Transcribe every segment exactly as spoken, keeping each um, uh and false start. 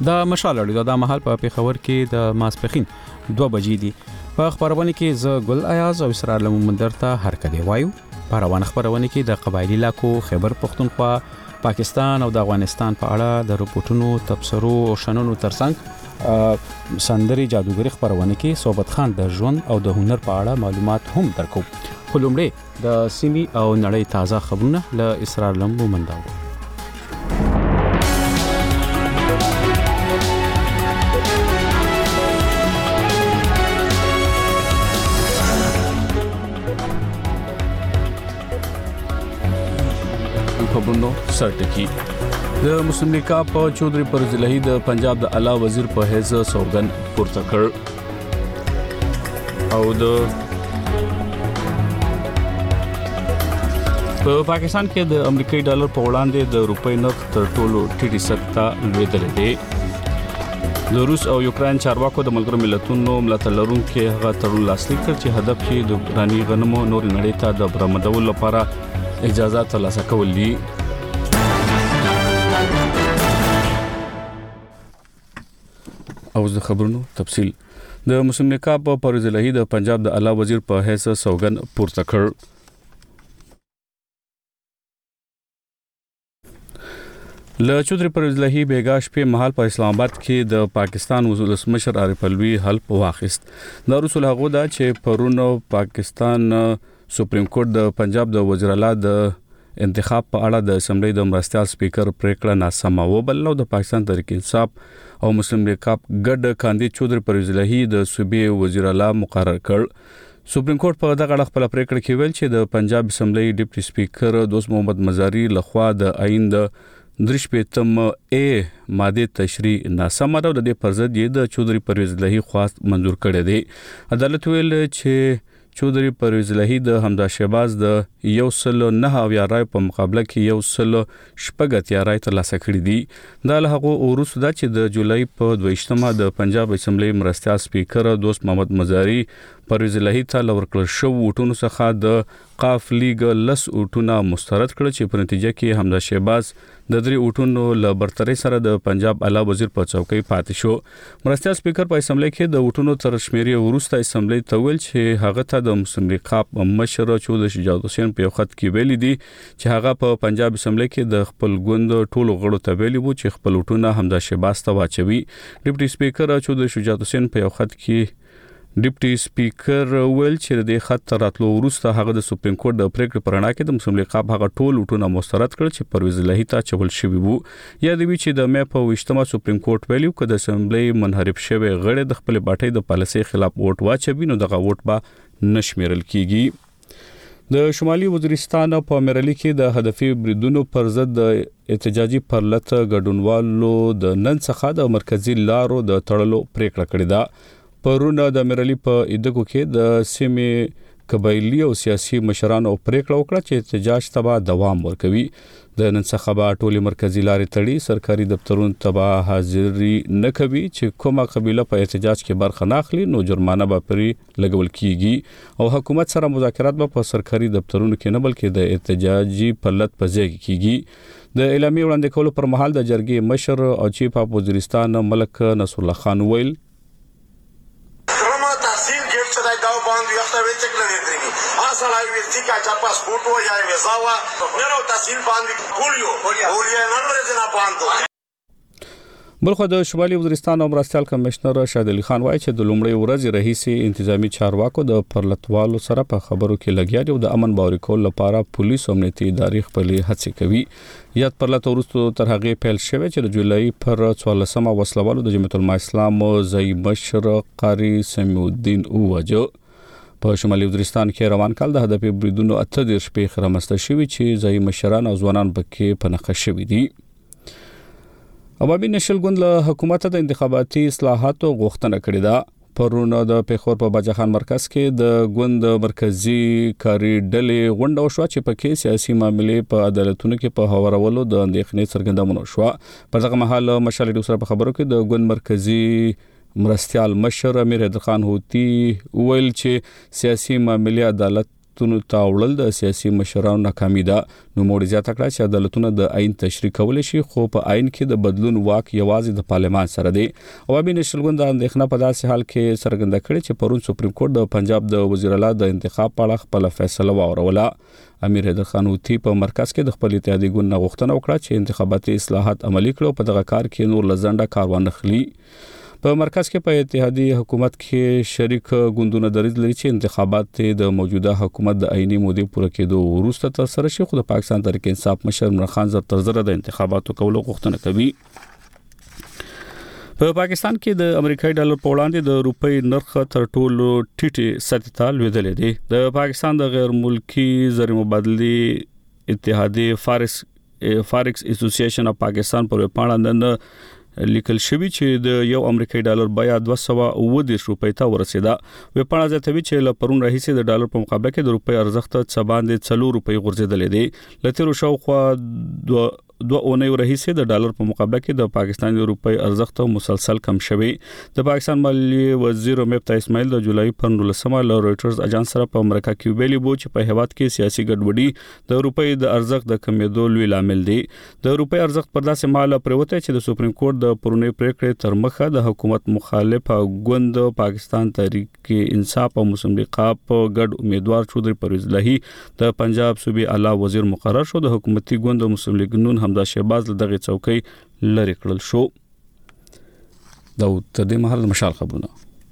د مشال اړیدو د محل په پیښور کې د ماسپخین دوه بجې دي. په خبرونه کې ز ګل ایاز او اسرار لمندر ته هر کدی وایو. په روان خبرونه کې د قبایلی علاقو خیبر پختونخوا، پاکستان او د افغانستان په اړه د رپورټونو، تبصرو او شننو ترڅنګ سندري جادوګری خبرونه کې صوبت خان د ژوند او د هنر په اړه معلومات هم درکو. خو لومړی د سیمي او نړۍ تازه خبرونه له اسرار لمندر. خبرونو سرټکی د مسلم لیگ په چودري پرویز الهی د پنجاب د اعلی وزیر په حیث سوګن پورته کړ او د په پاکستان کې د امریکایي ډالر په وړاندې د روپۍ نرخ تر ټولو ټیټه سطح لوړېدلی دی. د روس او یوکرين چارواکو د ملګرو ملتونو ملاتړ لرونکي هغه تړون لاسلیک کړ چې هدف یې د اوکراني غنمو نور نړۍ ته د برآمدولو لپاره اجازه ترلاسه کول دي. او د خبرونو تفصیل د مسلم لیگ په پرویز الهی د پنجاب د اعلی وزیر په حیث سوګن پورته کړ. له چودري پرویز الهی بیګاش په محل په اسلام آباد کې د پاکستان ولسمشر عارف الوی حلف واخیست. دا رسول هغه دا چې پرونو پاکستان سپریم کورټ د پنجاب د وزیر اعلی د انتخاب په اړه د اسمبلی د مرستیال سپیکر پریکړه ناسمه وبلله. د پاکستان تحریک انصاف او مسلم لیگ ګډ کاندید چودري پرویز الهی د صوبې وزیر اعلی مقرر کړ. سپریم کورټ په دغه اړه خپل پریکړه کې ویل چې د پنجاب اسمبلی ډیپټي سپیکر دوست محمد مزاری لخوا د آئین د درش پېتم ا ماده تشریح ناسمه ده. د دې پر ضد یې د چودري پرویز الهی خواست منزور کړی دی. عدالت ویل چې چودري پرویز الهی د حمزه شهباز د یو سل نه اویا رای په مقابله کې یو سل شپږ اتیا رای ترلاسه کړي دي. دا له هغه وروسته ده چې د جولای په دویشتمه د پنجاب اسمبلی مرستیال سپیکر دوست محمد مزاری پرویز الهی ته لورکړل شو وټونو څخه د قاف لیگ لس وټونه مسترد کړ چې په نتیجه کې حمزه شهباز د درې وټونو له برتري سره د پنجاب اعلی وزیر په چوکۍ پاتې شو. مرستیال سپیکر په اسمبلی کې د وټونو تر شمیرې وروسته اسمبلی ته ویل چې هغه ته د مسلم لیگ مشر چودري شجاعت حسین په خط کې ویلي دي چې هغه په پنجاب اسمبلی کې د خپل ګوند ټولو غړو ته ویلي وو چې خپل وټونه حمزه شهباز ته واچوي. ډیپټي سپیکر چودري شجاعت حسین په خط کې ډیپټي سپیکر ویل چې د خط راتلو وروسته هغه د سپریم کورټ د پریکړې پر اړه کې د مسلم لیگ هغه ټول وټونه مسترد کړ چې پرویز الهی ته چول شوی وو. یا د وی چې د مې په وشتمه سپریم کورټ ویلو چې د اسمبلی منحرف شوی غړي د خپل پارټي د پالیسي خلاف ووټ واچوي نو دغه ووټ به نشمیرل کیږي. د شمالي وزیرستان په مرلی کې د هدفي بریدونو پر ضد د احتجاجي پرلط ګډونوالو د نن څخه د مرکزی لارو د تړلو پریکړه کړې ده. پرونه د مرلی په ادګو کې د سیمې قبایلی او سیاسي مشرانو پریکړه وکړه چې احتجاج ته دوام ورکوي. د نن څخه به ټولي مرکزی لارې تړي، سرکاري دفترونو ته حاضری نه کوي. چې کومه قبیله په احتجاج کې برخه نه اخلي نو جرمانه به پرې لګول کیږي او حکومت سره مذاکرات به په سرکاري دفترونو کې نه بلکې د احتجاجي پرلط په ځای کې کیږي. د اعلامیې وړاندې کولو پر مهال د جرګې مشر او چیف اف وزیرستان ملک نصر الله خان ویل سړی ورځي کا چا پاسپورت و یا ویزا وا نه نو تحصیل باندې کولیو کولیو نن ورځ نه باندې. بلخو د شمالي وزیرستان او مرستیال کمشنر شاهد علي خان وایي چې د لومړۍ ورځې رئیسي انتظامی چارواکو د پرلطوالو سره په خبرو کې لګیا دي او د امن باور کول لپاره پولیس او امنیتي ادارې خپل هڅې کوي. یاد پرلط وروسته تر هغه پیل شوی چې د جولای پر څوارلسمه وسلوالو د جمعیت العلماء اسلام ځای مشر قاری سمیع الدین اوجو په شمالي وزیرستان کې روان کال د هدفي بریدونو اته دیرش پیښې رامنځته شوي چې ځای مشران او ځوانان پکې په نښه شوي دي. عوامي نشل ګوند له حکومت د انتخاباتي اصلاحاتو غوښتنه کړې ده. پرون د پیښور په باجا خان مرکز کې د ګوند مرکزی کاری ډلې غونډه وشوه چې پکې سیاسي معاملې په عدالتونو کې په هوارولو د اندېښنې څرګندونه وشوه. په دغه مهال مشال ډیو سره په خبرو کې د ګوند مرکزی مرستیال مشر امیر حیدر خان هوتی ویل چې سیاسي معاملې عدالت نوښتونو ته وړل د سیاسي مشرانو ناکامي ده. نوموړي زیاته کړه چې عدالتونه د آئین تشریح کولی شي خو په آئین کې د بدلون واک یوازې د پارلمان سره دی. عوامي نېشنل ګوند د اندېښنه په داسې حال کې څرګنده کړې چې پرون سپریم کورټ د پنجاب د وزیر اعلی د انتخاب په اړه خپل فیصله واوروله. امیر حیدر خان هوتي په مرکز کې د خپل اتحادیې ګوند نه غوښتنه وکړه چې انتخاباتي اصلاحات عملي کړي او په دغه کار کې نور لزنده کار وانخلي. په مرکز کې په اتحادیې حکومت کې شریک ګوندونه دریځ لري چې انتخابات د موجوده حکومت د آئینی مودې پوره کېدو وروسته ترسره شي، خو د پاکستان تحریک انصاف مشر عمران خان زر تر زره د انتخاباتو کولو غوښتنه کوي. په پاکستان کې د امریکایي ډالر په وړاندې د روپۍ نرخ تر ټولو ټیټې سطحې ته لوېدلی دی. د پاکستان د غیر ملکی زر مبادلې اتحادیې فارکس فارکس اسوسییشن اف پاکستان پر وپاڼه نن لیکل شوی چې د یو امریکایي ډالر بیه دوه سوه اووه دېرش روپۍ ته ورسېده. وپاڼه زیاتوي چې له پرون راهیسې د ډالر په مقابله کې د روپۍ ارزښت څه باندې څلور روپۍ غورځېدلی دی. له تېرو شاوخوا دوه اونۍ راهیسې د ډالر په مقابله کې د پاکستاني روپۍ ارزښت مسلسل کم شوی. د پاکستان مالیې وزیر مفتا اسماعیل د جولای پر نولسمه له رويټرز اجانس سره په امریکا کې ویلي وو چې په هیواد کې سیاسي ګډوډي د روپۍ د ارزښت د کمیدو لوی لامل دی. د روپۍ ارزښت پر داسې مهال پریوته چې د سپریم کورټ د پرونی پریکړې تر مخه د حکومت مخالفه ګوند پاکستان تحریک انصاف او مسلم لیگ په ګډ امیدوار چودري پرویز الهی د پنجاب صوبې اعلی وزیر مقرر شو. د حکومتي ګوند مسلم لیگ نون همدا شهباز له دغه څوکۍ لری کړل شو. دا تر دې مهال مشال خبرونه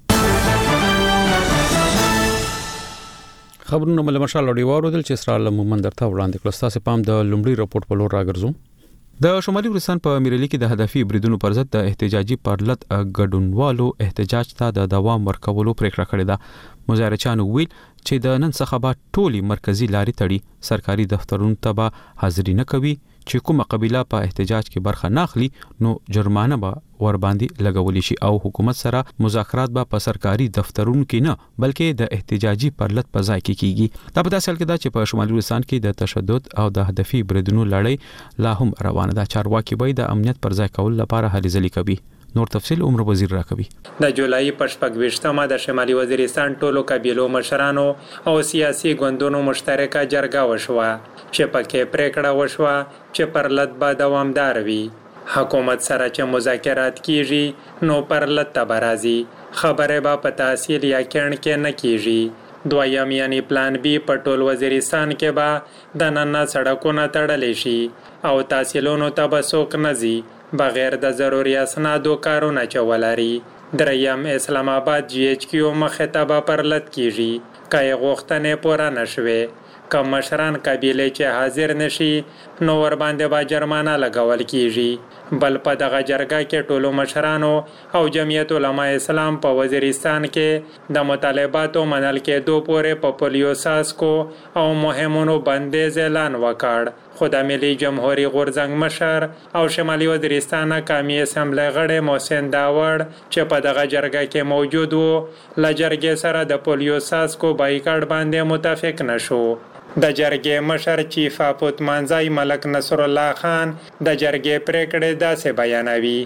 خبرونه مل مشال اوري ورودل چې اسرائیل مومن درته وړاندې کړل. تاسو پام د لومړي رپورت په لور راګرځو. د شمالي افغانستان په امیرلي کې د هدفي بریدونو پر ضد د احتجاجي پرلط ګډونوالو احتجاج ته د دوام ورکولو پریکړه کړې ده. مظاهرچیانو ویل چې د نن څخه به ټولي مرکزی لارې تړي، سرکاري دفترونو ته به حاضري نه کوي، چې کومه قبيله په احتجاج کې برخه نه اخلي نو جرمانه به ور باندې لګولې شي او حکومت سره مذاکرات به په سرکاري دفترونو کې نه بلکې د احتجاجي پرلط په ځای کې کیږي. دا په داسې حال کې ده چې په شمالي افغانستان کې د تشدد او د هدفي بریدونو لړۍ لا هم روانه ده. چارواکي به د امنیت پر ځای کول لپاره هلې ځلې کوي. نور تفصیل عمر وزیر راکوي. د جولای په شپږویشتمه د شمالي وزیرستان ټولو قبیلو مشرانو او سیاسي ګوندونو مشترکه جرګه وشوه چې پکې پریکړه وشوه چې پرلط به دوامدار وي. حکومت سره چې مذاکرات کیږي نو پرلط ته به راځي، خبره به په تحصیل یا کڼ کې نه کیږي. دویم یعنی پلان بی په ټول وزیرستان کې به د نن سړکونه تړلی شي او تحصیلونو ته به څوک نه ځي بغیر د ضروري اسنادو کارونه چولاري. دریم اسلام آباد جی ایچ کیو مخه ته به پرلط کیږي که غوښتنې پوره نشوي. که مشران قبیله چې حاضر نشي نو ور باندې به جرمانه لګول کیږي. بل په دغه جرګه کې ټولو مشرانو او جمعیت علماء اسلام په وزیرستان کې د مطالباتو منل کېدو پورې په پولیو ساسکو او مهمونو بندیز اعلان وکړ. خو د ملي جمهوریت غورځنګ مشر او شمالي وزیرستان قومي اسمبلی غړی محسن داوړ چې په دغه جرګه کې موجود وو له جرګې سره د پولیو ساسکو بایکاټ باندې متفق نشو. د جرګې مشر چیف اپوت منځای ملک نصر الله خان د جرګې پریکړې داسې بیانوي.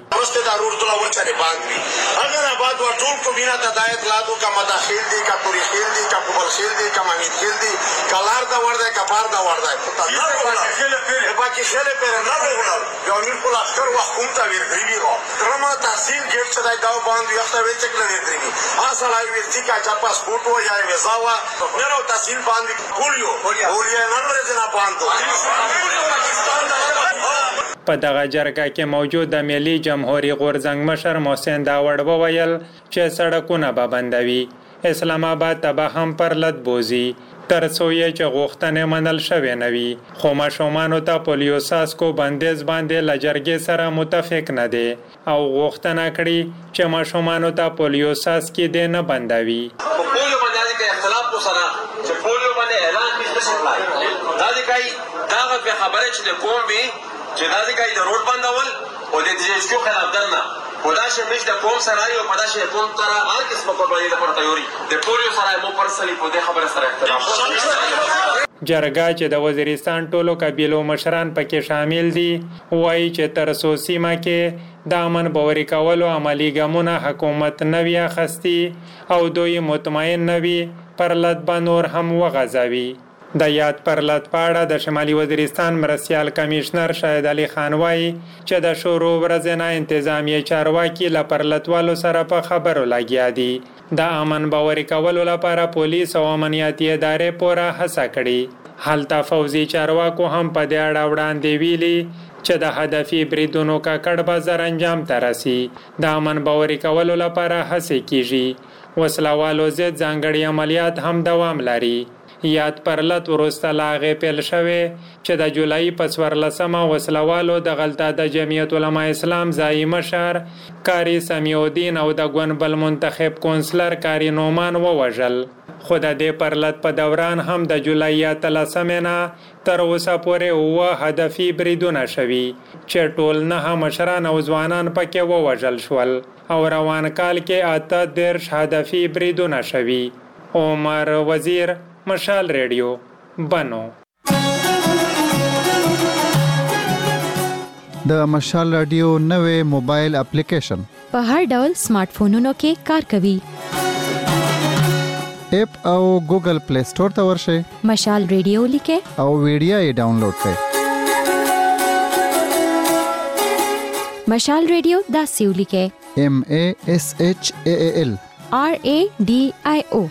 اگر آباد و ټول کو بنا تدایت لادو کا مداخل دی کا پوری خیل دی کا پوبل خیل دی کا مامید خیل دی کا لار دا ورده کا بار دا ورده باقی خیل پر نه بولل یعنی کول افکار و حکومت ویر دیگو درما تحصیل گیٹ چدای داو باند یختا وچ کله ویر دیگی اصلا ویرتی کا چا پاسپورت و یا ویزا و نرو تحصیل باند کولیو کولیو نن ورځ نه باندو په دغه جرګه کې موجود د ملي جمهوریت غورځنګ مشر محسن داوړ وویل چې سړکونه به بندوي، اسلام آباد ته به هم پرلط بوزي تر څو یې چې غوښتنې منل شوې نه وي. خو ماشومانو ته پولیو ساسکو بندیز باندې له جرګې سره متفق نه دی او غوښتنه کړې چې ماشومانو ته پولیو ساسکي دې نه بندوي. پولیو باندې کې اختلاف کو سره چې پولیو باندې اعلان کړي دا دي کوي دا غو خبره چې د قوم وي چې دا دي کوي د روډ بندول او د دې چې خلاف درنه پداشه مش د قوم سره یو پداشه قوم تر هر کس په قرباني د پرته یوري د پولیو سره مو پرسلی په دې خبره سره اختلاف. جرګه چې د وزیرستان ټولو قبیلو مشران پکې شامل دي وایي چې تر څو سیمه کې د امن باوري کولو عملی ګامونه حکومت نوی اخستی او دوی مطمئن نوی پرلط به نور هم وغځوي. د یاد پرلط په اړه د شمالي وزیرستان مرستیال کمیشنر شاهد علي خان وایي چې د شروع ورځې نه انتظامیه چارواکي له پرلطوالو سره په خبرو لګیا دي. د امن باوري کولو لپاره پولیس او امنیتي ادارې پوره هڅه کړې. هلته فوزي چارواکو هم په دې اړه وړاندې ویلي چې د هدفي بریدونو ککړ به زر انجام ته رسي. د امن باوري کولو لپاره هڅې کیږي. وسلوالو ضد ځانګړي عملیات هم دوام لري. یاد پرلط وروسته لا هغې پیل شوې چې د جولای په څوارلسمه وسلوالو د غلطه د جمعیت علما اسلام ځایي مشر کاري سمیع الدین او د ګوند بل منتخب کونسلر کاري نومان ووژل. خو د دې پرلط په دوران هم د جولای اتلسمې نه تر اوسه پورې اووه هدفي بریدونه شوي چې ټول نهه مشران او ځوانان پکې ووژل شول او روان کال کې اته دېرش هدفي بریدونه شوي. عمر وزیر، مشال ریډیو، بنو. د مشال رادیو نوې موبایل اپلیکیشن په هر ډول سمارټ فونونو کې کار کوي. اپ او ګوګل پلی سٹور ته ورشئ. مشال ریډیو لیکه او ویډیو یې ډاونلوډ کړئ. مشال ریډیو داسې ولیکه: M A S H A A L R A D I O.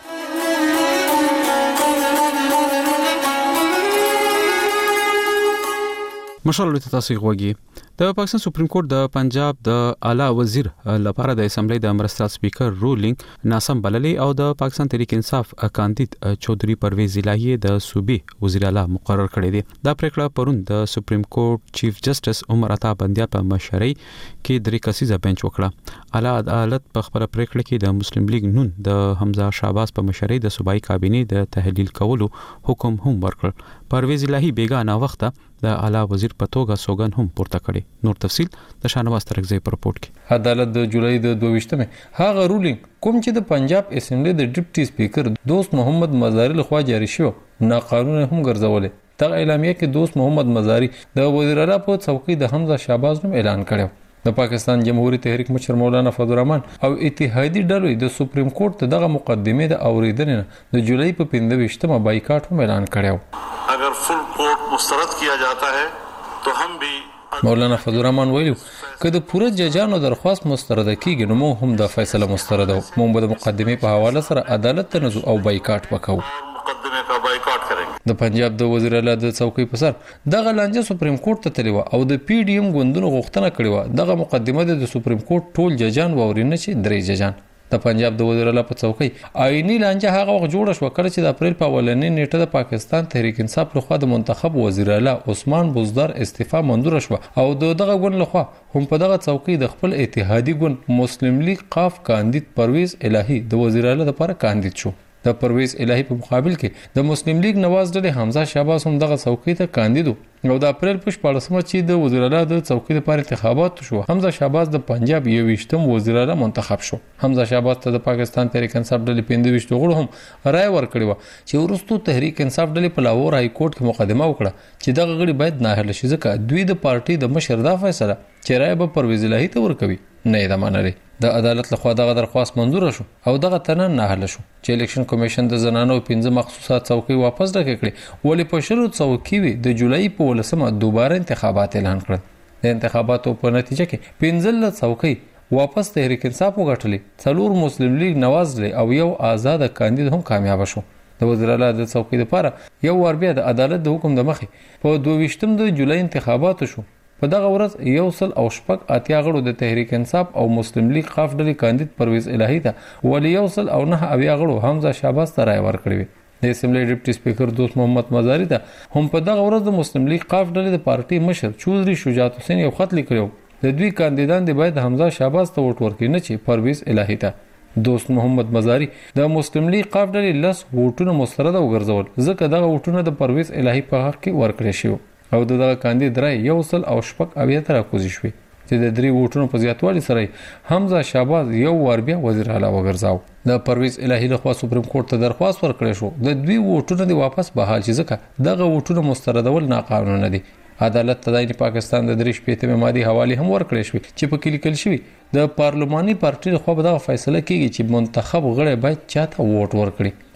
مشال ته تاسو غوږی. د پاکستان سپریم کورټ د پنجاب د اعلی وزیر لپاره د اسمبلی د مرستیال سپیکر رولینګ ناسم بللې او د پاکستان تحریک انصاف کاندید چودري پرویز الهی د صوبې وزیر اعلی مقرر کړی دی. دا پریکړه پرون د سپریم کورټ چیف جسټس عمر عطا بندیا په مشرۍ کې درې کسیزه بنچ وکړه. اعلی عدالت په خبره پریکړه کې د مسلم لیگ نون د حمزه شهباز په مشرۍ د صوبایي کابینې د تحلیل کولو حکم هم ورکړ. پرویز الهی بیګانه وخته د اعلی وزیر په توګه سوګن هم پورته کړي. نور تفصیل د شانواز ترکزی په رپورت کې. عدالت د جولای د دویشتمه هغه رولینګ کوم چې د پنجاب اسمبلی د ډیپټي سپیکر دوست محمد مزاری لخوا جاری شو ناقانونه هم ګرځولې. دغه اعلامیه کې دوست محمد مزاری د وزیر اعلی په څوکۍ د حمزه شهباز نوم اعلان کړو. د پاکستان جمهوریت تحریک مشر مولانا فضل الرحمن او اتحادی ډلو د سپریم کورټ ته دغه مقدمه د اوریدنې د جولای په پنځه مه بایکاټ هم اعلان کړو. اگر فل کوर्ट مسترد کیا جاتا ہے تو ہم بھی مولانا فضل الرحمن ویلو که د پوره ججانو درخواست مسترد کیږي نو موږ هم د فیصله مسترد او موږ به د مقدمه په حواله سره عدالت ته نزو او بایکاټ وکاو. مقدمه کا بایکاټ کریں. د پنجاب د وزیر اعلی د څوکۍ په سر دغه لانجه سپریم کورټ ته تللی و او د پی ډی ایم ګوندونو غوښتنه کړې و دغه مقدمه د سپریم کورټ ټول ججان واورینه چې درې ججان. د پنجاب د وزیر اعلی په څوکۍ آئینی لانجه هغه وخت جوړه شو کله چې د اپریل په اولنۍ نیټه د پاکستان تحریک انصاف لخوا د منتخب وزیر اعلی عثمان بزدار استعفا منظور شو او دغه ګوند لخوا هم په دغه څوکۍ د خپل اتحادی ګوند مسلم لیگ قاف کاندید پرویز الهی د وزیر اعلی لپاره کاندید شو. د پرویز الهی په مقابل کې د مسلم لیگ نواز ډلې حمزه شهباز هم دغه څوکۍ ته کاندید او د اپریل په شپاړسمه چې د وزیر اعلی د څوکۍ لپاره انتخابات شو حمزه شهباز د پنجاب یوویشتم وزیر اعلی منتخب شو. حمزه شهباز ته د پاکستان تحریک انصاف ډلې پنځه غړو هم رائے ورکړی و چې ورستو تحریک انصاف ډلې په لاهور های کورټ کې مقدمه وکړه چې دغه غړي باید ناهله شي ځکه دوی د پارټي د مشر دا فیصله چې رائے به پرویز الهی ته ورکوي نه یې منلې. د عدالت لخوا دغه درخواست منظور شو او دغه تنن نه حل شو چې الیکشن کمیشن د زنانو پنځه مخصوصات څوکۍ واپس راکړي ولې په شروع څوکۍ وي د جولای په ولسمه دوباره انتخابات اعلان کړل. د انتخاباتو په نتیجه کې پنځه څوکۍ واپس تحریک انصاف وګټلې څلور مسلم لیگ نواز لري او یو آزاد کاندید هم کامیاب شو. د وزیر اعلی د څوکۍ لپاره یو ور بیا د عدالت د حکم د مخې په دویشتم د جولای انتخابات شو. په دغه ورځ یو سل او شپږ اتیا غړو د تحریک انصاف او مسلم لیگ قاف ډلې کاندید پرویز الهی ته ولی یو سل او نه اویا غړو حمزه شهباز ته رائے ورکړي. د اسمبلی ډیپټي سپیکر دوست محمد مزاری ته هم په دغه ورځ د مسلم لیگ قاف ډلې د پارټي مشر چودري شجاعت حسین یو خط لیکلو د دوی کاندیدان دی باید حمزه شهباز ته ووټ ورکړي نه چې پرویز الهی ته. دوست محمد مزاری د مسلم لیگ قاف ډلې لس ووټونه مسترد وګرځول ځکه دغه ووټونه د پرویز الهی په حق کې ورکړي شو او دغه کاندید رائے یو سل او شپږ اویا تر راکوزي شوې چې د درې ووټونو په زیاتوالي سره حمزه شهباز یو ور بیا وزیر اعلی وګرځاو. د پرویز الهی لخوا سپریم کورټ ته درخواست ورکړی شو د دوی ووټونه دی واپس بحال شي ځکه دغه ووټونه مستردول ناقانونه دي. عدالت تداین پاکستان د درې شپېتمې ماده حواله هم ورکړی شو چې په کې لیکل شوی د پارلماني پارټي لخوا به دا فیصله کیږي چې منتخب غړي باید چاته ووټ ورکړي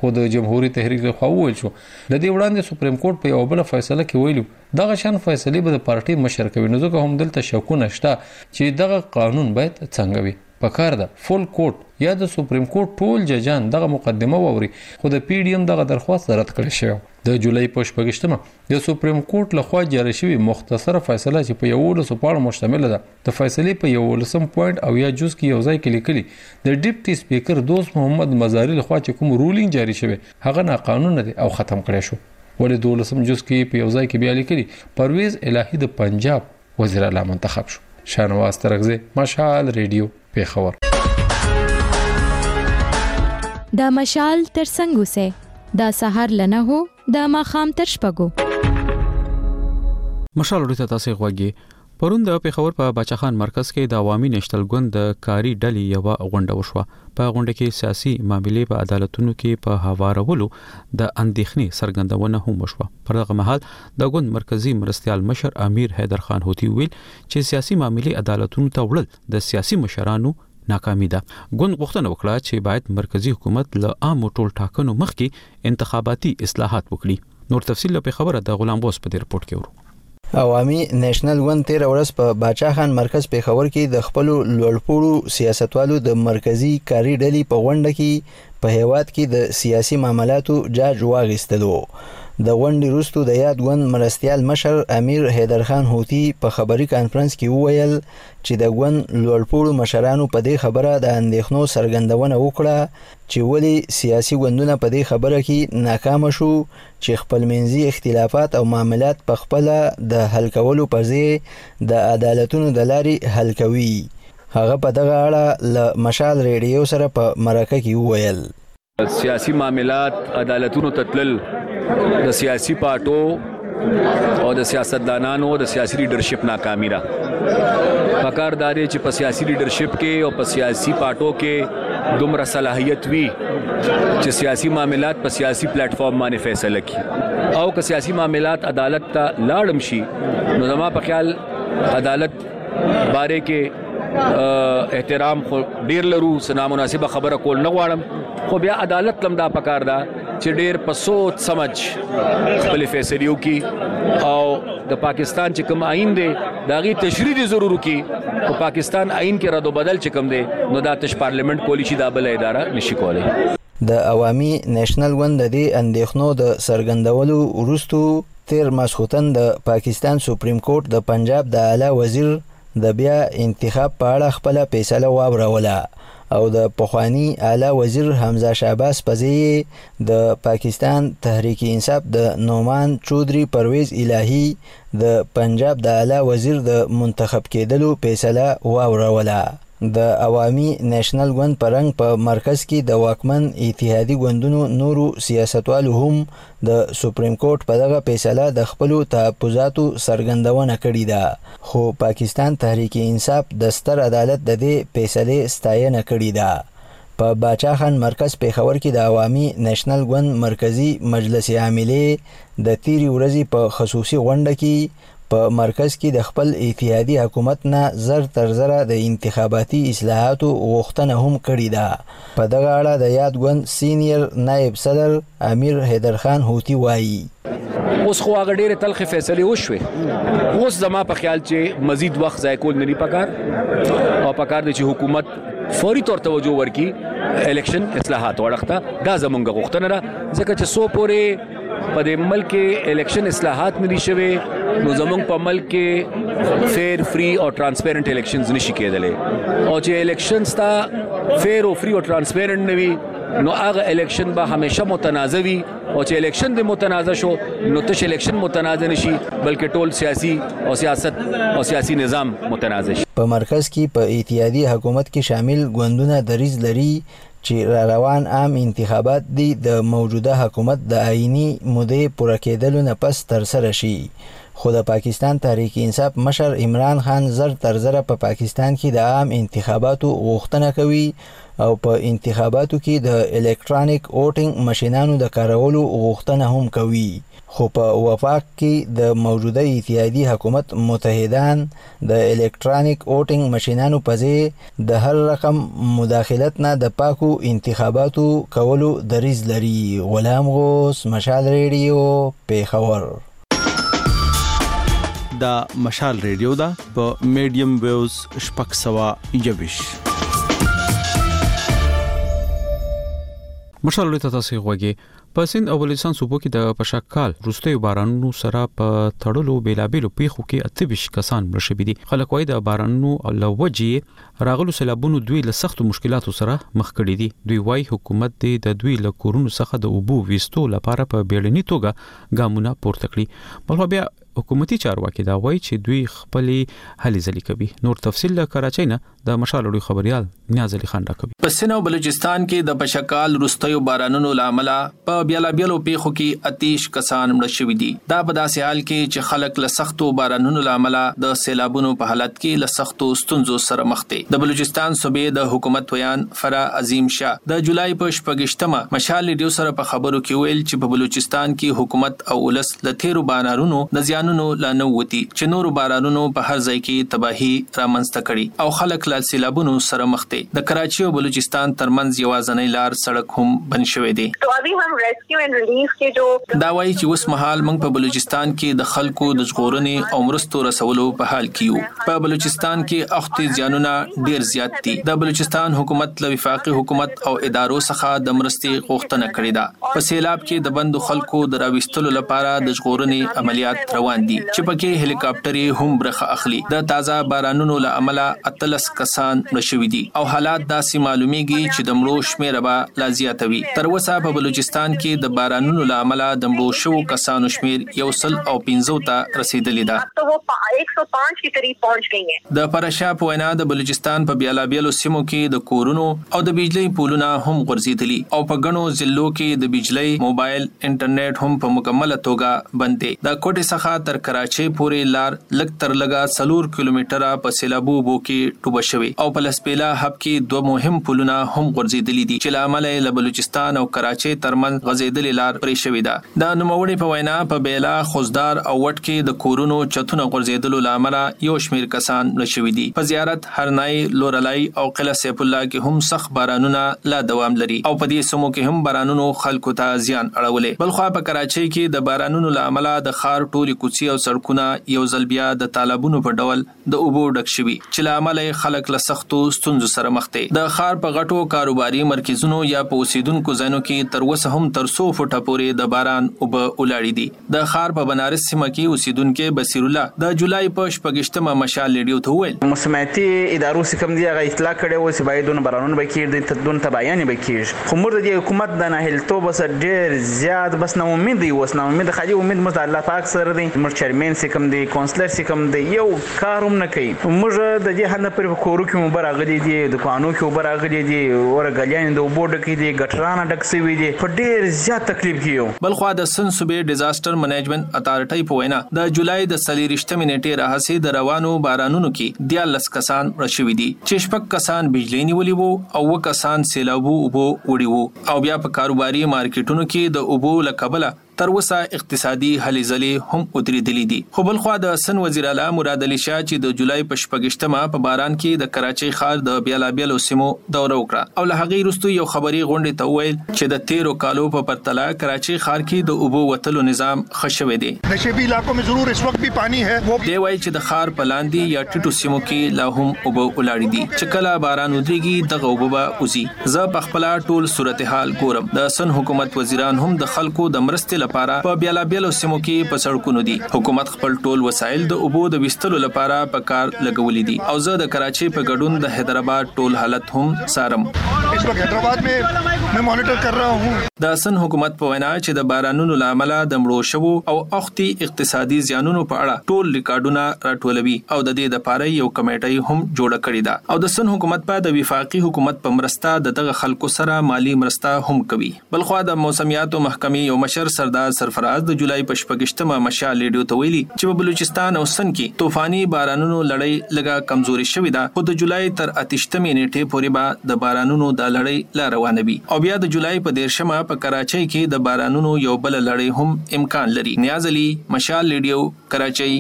خو د جمهوریت تحریک له خوا ویل شو. د دې وړاندې سپریم کورټ په یو بل فیصله کې ویلو دغه شان فیصله به د پارټي مشر کوي، نو ځکه هم دلته شکونه شته چې دغه قانون باید څنګه وي. پکار ده فول کورټ یا د سپریم کورټ ټول ججان دغه مقدمه ووري، خو د پی ډی ایم دغه درخواست رد کړی شو. د جولای په شپږشتمه د سپریم کورټ لخوا جاری شوی مختصره فیصله چې په یو لسو پاڼو مشتمل ده، د فیصلې په یو لسم پوینټ او یا جز کې یو ځای کې لیکلي د ډیپټي سپیکر دوست محمد مزاری لخوا چې کوم رولینګ جاری شوی هغه ناقانونه دي او ختم کړی شو. ولې دولسم جز کې په یو ځای کې بیا لیکلي پرویز الهی د پنجاب وزیر اعلی منتخب شو. شانواز ترغزی، مشال ریډیو، پیښور. دا مشال تر څنګه سه دا سحر لنه هو دا ماخام تر شپګو. مشال ورته تاسو غوږی پرون د پیښور په بچخان مرکز کې د عوامي نېشنل ګوند د کاری ډلې یو غونډه وشوه. په غونډه کې سیاسي معاملې په عدالتونو کې په هوارولو د اندېښنې څرګندونه هم وشوه. پر دغه مهال د ګوند مرکزی مرستيال مشر امیر حیدر خان هوتی ویل چې سیاسي معاملې عدالتونو ته وړل د سیاسي مشرانو ناکامي ده. ګوند غوښتنه وکړه چې باید مرکزی حکومت له عام ټول ټاکنو مخکې انتخاباتي اصلاحات وکړي. نور تفصیل په خبره د غلام بوس په ریپورت کې ورو. عوامي نېشنل ګوند تیر ورځ په باچاخان مرکز پیښور کې د خپل لوړپوړو سیاستوالو د مرکزی کاری ډلې په غونډه کې په هیواد کې د سیاسي معاملاتو جاج واغستلو. د غونډې وروسته د یاد ګوند مرستيال مشر امیر حیدر خان هوتی په خبري کانفرنس کې وویل چې د ګوند لوړپوړو مشرانو په دې خبره د اندېښنو څرګندونه وکړه چې ولی سیاسي ګوندونه په دې خبره کې ناکام شو چې خپلمنځي اختلافات او معاملات په خپل د حل کولو پر ځای د عدالتونو د لارې حل کوي. هغه په دغه اړه ل مشال ریډیو سره په مرکه کې وویل سیاسي معاملات عدالتونو تتلل د سیاسي پارټو او د سیاستدانانو د سیاسي لیډرشپ ناکامی را پکار داري چې په سیاسي لیډرشپ کې او په سیاسي پارټو کې دومره صلاحیت وي چې سیاسي معاملات په سیاسي پلیټ فارم باندې فیصله کړي او که سیاسي معاملات عدالت ته لاړم شي نو زما په خیال عدالت باره کې احترام خو ډیر لرو، سنا مناسبه خبره کول نه غواړم، خو بیا عدالت لم دا پکار دا چې ډیر په سوچ سمجھ خپل فیصلې وکړي او د پاکستان چې کوم آئین دی داغي تشریح ضرور وکړي او پاکستان آئین کې رد و بدل چې کوم دی نو دا تش پارلیمنت کولی شي دا بل اداره نشي کولای. د عوامي نېشنل ګوند د اندېښنو د سرګندولو وروسته تیر ماسخوتن د پاکستان سپریم کورټ د پنجاب د اعلی وزیر د بیا انتخاب په اړه خپل فیصله واوروله او د پخوانی اعلی وزیر حمزه شعباس پزی د پاکستان تحریک انصاف د نومان چودري پرویز الهی د پنجاب د اعلی وزیر د منتخب کېدلو فیصله واوروله. د عوامي نېشنل ګوند پرنګ په مرکز کې د واکمن اتحادي ګوندونو نورو سیاستوالو هم د سپریم کورټ په دغه فیصله د خپل تحفظاتو سرګندونه کړې ده، خو پاکستان تحریک انصاف د ستر عدالت د دې فیصله ستاینه کړې ده. په باچاخان مرکز پیښور کې د عوامي نېشنل ګوند مرکزی مجلس عاملې د تیری ورځې په خصوصي غونډه کې په مرکز کې د خپل اتحادي حکومت نه زر تر زره د انتخاباتي اصلاحاتو غوښتنه هم کړې ده. په دغه اړه د یاد ګوند سینیئر نائب صدر امیر حیدر خان هوتی وایي اوس خو هغه ډېرې تلخې فیصلې وشوې، اوس زما په خیال چې مزید وخت ضایع کول نه دي پکار او پکار دی چې حکومت فوري طور توجه ورکړي الیکشن اصلاحات وړخته. دا زمونږ غوښتنه ده ځکه چې سو پورې په دې ملک کې الیکشن اصلاحات نه دي شوي نو زمونږ په ملک کې فیر فری او ترانسپیرنٹ الیکشنز نشي کېدلی او چې الیکشن ستا فیر او فری او ترانسپیرنٹ نه وي نو هغه الیکشن به همیشه متنازع وي او چې الیکشن د متنازع شو نو تش الیکشن متنازع نشي بلکې ټول سیاسي او سیاست او سیاسي نظام متنازع شي. په مرکز کې په اتحادي حکومت کې شامل ګوندونه دریځ لري چې را روان عام انتخابات دي د موجوده حکومت د آئینی مودې پوره کېدلو نه پس تر سره شي. خو د پاکستان تحریک انصاف مشر عمران خان زر تر زره په پاکستان کې د عام انتخاباتو غوښتنه کوي او په انتخاباتو کې د الکترونیک ووټینګ ماشینانو د کارولو غوښتنه هم کوي. خو په وفاق کې د موجوده اتحادي حکومت متحدان د الکترونیک ووټینګ ماشینانو په ځای د هر رقم مداخلت نه د پاکو انتخاباتو کولو دریځ لري. غلام غوث، مشال ریډیو، پیښور. دا مشال ریډیو دا په میډیم ویوز شپږ سوه یوویش. مشال له تاسو غوږی په سند او بلوچستان صوبو کې د پشکال وروستیو بارانونو سره په تړلو بیلابیلو پیښو کې اته ویشت کسان مړه شوي دي. خلک وايي د بارانونو له وجې راغلو سیلابونو دوی له سختو مشکلاتو سره مخ کړي دي. دوی وايي حکومت د دوی له کورونو څخه د اوبو ویستو لپاره په بیړني توګه ګامونه پورته کړي. بلخو بیا حکومتي چارواکي دا وایي چې دوی خپلې هلې ځلې کوي. نور تفصیل له کراچۍ نه د مشال وړي خبريال نیاز علي خان راکوي. په سند او بلوچستان کې د پشکال وروستیو بارانونو لامل په بیلابیلو پیښو کې اتیش کسان مړه شوي دي. دا په داسې حال کې چې خلک له سختو بارانونو لامل د سیلابونو په حالت کې له سختو ستونزو سره مخ دي. د بلوچستان صوبې د حکومت ویان فرا عظیم شاه د جولای په شپږشتمه مشال ریډیو سره په خبرو کې ویل چې په بلوچستان کې حکومت او ولس له تیرو بارانونو د زیانونو لانه وتی چې نورو بارانونو په هر ځای کې تباہي رامنځته کړي او خلک له سیلابونو سره مخ دي. د کراچي او بلوچستان ترمنځ یوازنۍ لار سړک هم بند شوی دی. تو ابھی ہم ریسکیو اینڈ ریلیف کے جو دا وایي چې اوس مهال موږ په بلوچستان کې د خلکو د ژغورنې او مرستو رسولو په حال کې یو. په بلوچستان کې اخته زیانونه ډیر زیات دي. د بلوچستان حکومت له وفاقي حکومت او ادارو څخه د مرستې غوښتنه کړې ده. په سیلاب کې د بندو خلکو د راوستلو لپاره د ژغورنې عملیات روان دي چې پکې هلیکاپټري هم برخه اخلي. د تازه بارانونو له امله اتلس کسان مړه شوي دي او حالات داسې معلومیږي چې د مړو شمېر به لا زیاتوي. تر اوسه په بلوچستان کې د بارانونو له امله د مړو شوو کسانو شمېر یو سل او پنځه ته رسیدلی ده. ایک سو پانچ کې قریب پہنچ گئی ہیں. د پرشا په وینا د بلوچستان په بیلابیلو سیمو کې د کورونو او د بجلی پولونه هم غورځېدلي او په غنو ضلعو کې د بجلی، موبایل، انټرنیټ هم په مکمله توګه بند دي. د کوټې څخه تر کراچۍ پورې لار لږ تر لږه څلور کیلومتره په سیلابو اوبو کې ډوبه شوې او په لسپیلا هب کې دوه مهم پولونه هم غورځېدلي دي چې له امله له بلوچستان او کراچۍ ترمنځ غځېدلې لار پرې شوې ده. د نوموړي په وینا په بیلا، خوزدار او وټ کې د کورونو چتونه غورځېدلو له امله یو شمېر کسان مړه شوي دي. په زیارت، هرنای، لورلای او قلعه سیف الله کې هم سخت بارانونه لا دوام لري او په دې سیمو کې هم بارانونو خلکو ته زیان اړولې. بلخو په کراچۍ کې د بارانونو له امله د ښار ټولې کوڅې او سړکونه یو ځل بیا د طالبونو په ډول د اوبو ډک شوي چې له امله خلک له سختو ستونزو سره مخ دي. د ښار په غټو کاروباري مرکزونو یا په اوسیدونکو ځایونو کې تر اوسه هم تر څو فوټه پورې د باران اوبه ولاړې دي. د ښار په بنارس سیمه کې اوسیدونکو بصیر الله د جولای په شپږشتمه مشال ریډیو ته وویل موسمیاتي ادارو څخه کوم دی هغه اطلاع کړې و چې باید دونه بارانونه به کېږي د دون تبعیان به کېږي. خو موږ د حکومت د ناهیلتوب سره ډېر زیات بس نه امید دی اوس نه امید خالي امید مو د الله پاک سره دی. موږ چیرمن سي کوم دی کونسلر سي کوم دی یو کاروم نه کوي. موږ د دې هنه پر کورو کې مو براغلي دي د قانون کې براغلي دي اور غلیان د وبو ډکې دي ګټرانه ډک سوي دي په ډېر زیات تکلیف کیو. بلخو د سن صوبې ډیزاستر منیجمنت اتارټي په وینا د جولای د څلېرویشتمې نیټې راهیسې د روانو بارانونو کې دیارلس کسان مړه شوي دي چې شپږ کسان بجلی نیولي وو او اووه کسان سیلابو اوبو وړي وو او بیا په کاروباري مارکیټونو کې د اوبو له کبله تر اوسه اقتصادي هلې ځلې هم ودرېدلې دي. خو بلخوا د سن وزیر اعلی مراد علي شاه چې د جولای په شپږشتمه په باران کې د کراچۍ ښار د بیلابیلو سیمو دوره وکړه او له هغې وروسته یو خبري غونډې ته وویل چې د تیرو کالو په پرتله کراچۍ ښار کې د اوبو وتلو نظام ښه شوی دی. نشیبی علاقوں میں ضرور اس وقت بھی پانی ہے. دی وایي چې د ښار په لاندې یا ټیټو سیمو کې لا هم اوبه ولاړې دي چې کله باران ودرېږي دغه اوبه به وځي. زه په خپله ټول صورتحال ګورم. د سن حکومت وزیران هم د خلکو د مرستې لپاره په بیلا بیلو سیمو کې په سړکونو دي. حکومت خپل ټول وسایل د اوبو د وستلو لپاره په کار لګولې دي او زه د کراچۍ په ګډون د حیدرآباد ټول حالت هم څارم. इस वक्त हैदराबाद में मैं मॉनिटर कर रहा हूँ. د سن حکومت په وینا چې د بارانونو لامل د مړو شوو او اختی اقتصادي زیانونو په اړه ټول ریکارډونه راټولوي او د دې د پاره یو کمیټه هم جوړه کړې ده او د سن حکومت په د وفاقي حکومت په مرسته دغه خلکو سره مالی مرسته هم کوي. بلخو د موسمیاتو محکمې یو مشر سردار سرفراز د جولای په شپږشتمه مشال ریډیو ته ویلي چې په بلوچستان او سن کې طوفاني بارانونو لړۍ لږه کمزوري شوې ده خو د جولای تر اتشتمې نیټې پورې به د بارانونو د لړۍ لا روانه وي او بیا د جولای په دیرشمه په کراچۍ کې د بارانونو یو بل لړۍ هم امکان لري. نیاز علي، مشال ریډیو، کراچۍ.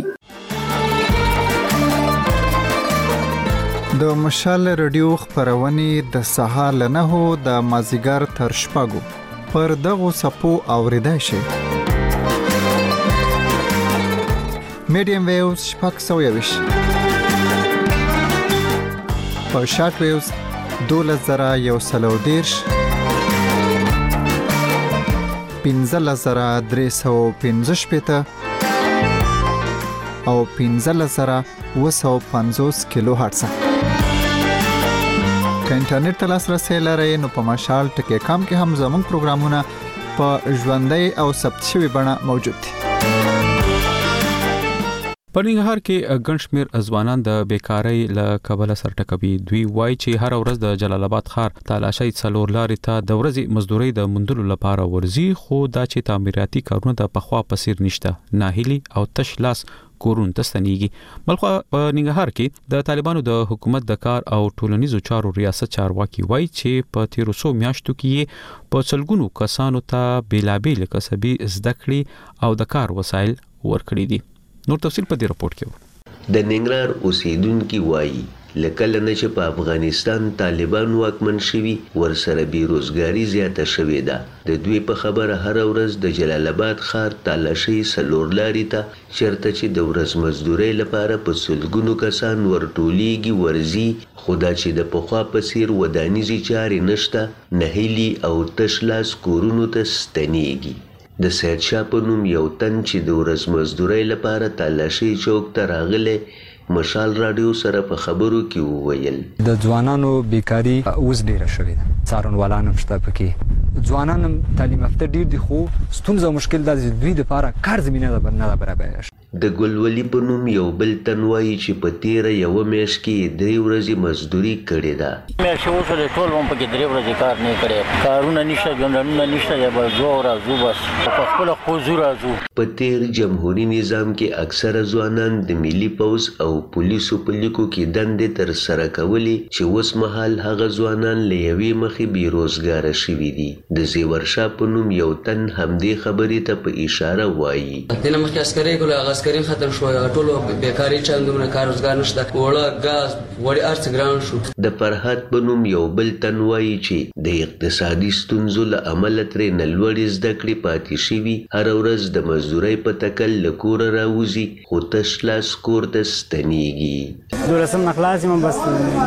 د مشال ریډیو خبرونه د سهار له نهو د مازیګر تر شپږو پر دغه سپو اوریدای شي. میډیم ویوز شپږ سوه یویش په شارټ ویوز دولس زره یو سلو دیرش پنځه زره درې سوه پنځه شپېته او پنځه زره اوه سوه پنځوس کیلو هرتز. که انټرنیټ ته لاسرسی لرئ نو په مشال ټکی کام کې هم زموږ پروګرامونه په ژوندۍ او ثبت شوي بڼه موجود دي. په ننګرهار کې ګڼ شمېر ځوانان د بیکارۍ له کبله سر ټکوي. دوی وایي چې هر ورځ د جلال آباد ښار تالاشۍ څلور لارې ته د ورځې مزدورۍ د موندلو لپاره ورځي خو دا چې تعمیراتي کارونه د پخوا په څیر نشته. ناهیلي او تش لاس کورونو ته ستنېږي. بلخو په ننګرهار کې د طالبانو د حکومت د کار او ټولنیزو چارو ریاست چارواکي وایي چې په تیرو څو میاشتو کې په سلګونو کسانو ته بیلابېل کسبي زده کړې او د کار وسایل ورکړي دي. نور تفصیل په دې رپورت کې و. د ننګرهار اوسیدونکو وایي لکه لنه چې په افغانستان طالبان واکمن شوي ورسره بیروزګاری زیاته شوې ده. د دوی په خبره هر ورځ د جلال آباد ښار تالاشۍ څلور لارې ته چېرته چې د ورځ مزدورۍ لپاره په سلګونو کسان ورټولیږي ورځي خو دا چې د پخوا په څیر ودانیزې چارې نشته نهیلي او تش لاس کورونو ته ستنېږي. د سید شاه په نوم یو تن چې د ورځ مزدورۍ لپاره تالاشۍ چوک ته راغلی مشال راډیو سره په خبرو کې وویل د ځوانانو بیکاری اوس ډیره شوې ده. څارنوالان هم شته پکې. ځوانان هم تعلیم یافته ډیر دي خو ستونزه او مشکل دا چې دوی دپاره کار زمینه نه برابره شي. د ګلولي په نوم یو بل تن وایي چې په تیره یوه میاشت کې درې ورځې مزدوري کړې ده. میاشتې وشولې ټول هم پکې درې ورځې کار نه کړی. کارونه نشته، ژوندانونه نشته، یا به ځو او راځو بس په خپله خپو ځو راځو. په تیر جمهوري نظام کې اکثره ځوانان د ملي پوځ او پولیسو په لیکو کې دندې ترسره کولې چې اوس مهال هغه ځوانان له یوې مخې بېروزګاره شوي دي. د زیورشاه په نوم یو تن همدې خبرې ته په اشاره وایي. دې نه مخکې عسکرۍ کوله، هغه عسکري ختم شو، ټولو بیکاري چل دومره کار روزګار نشته، اوړه ګاز وړې هر څه ګران شو. د فرهاد په نوم یو بل تن وایي چې د اقتصادي ستونزو له امله ترې نه لوړې زده کړې پاتې شوي هره ورځ د مزدورۍ په تکل له کوره راوځي خو تش لاس کور ته ستنېږي. دولسم نه خلاص یم، بس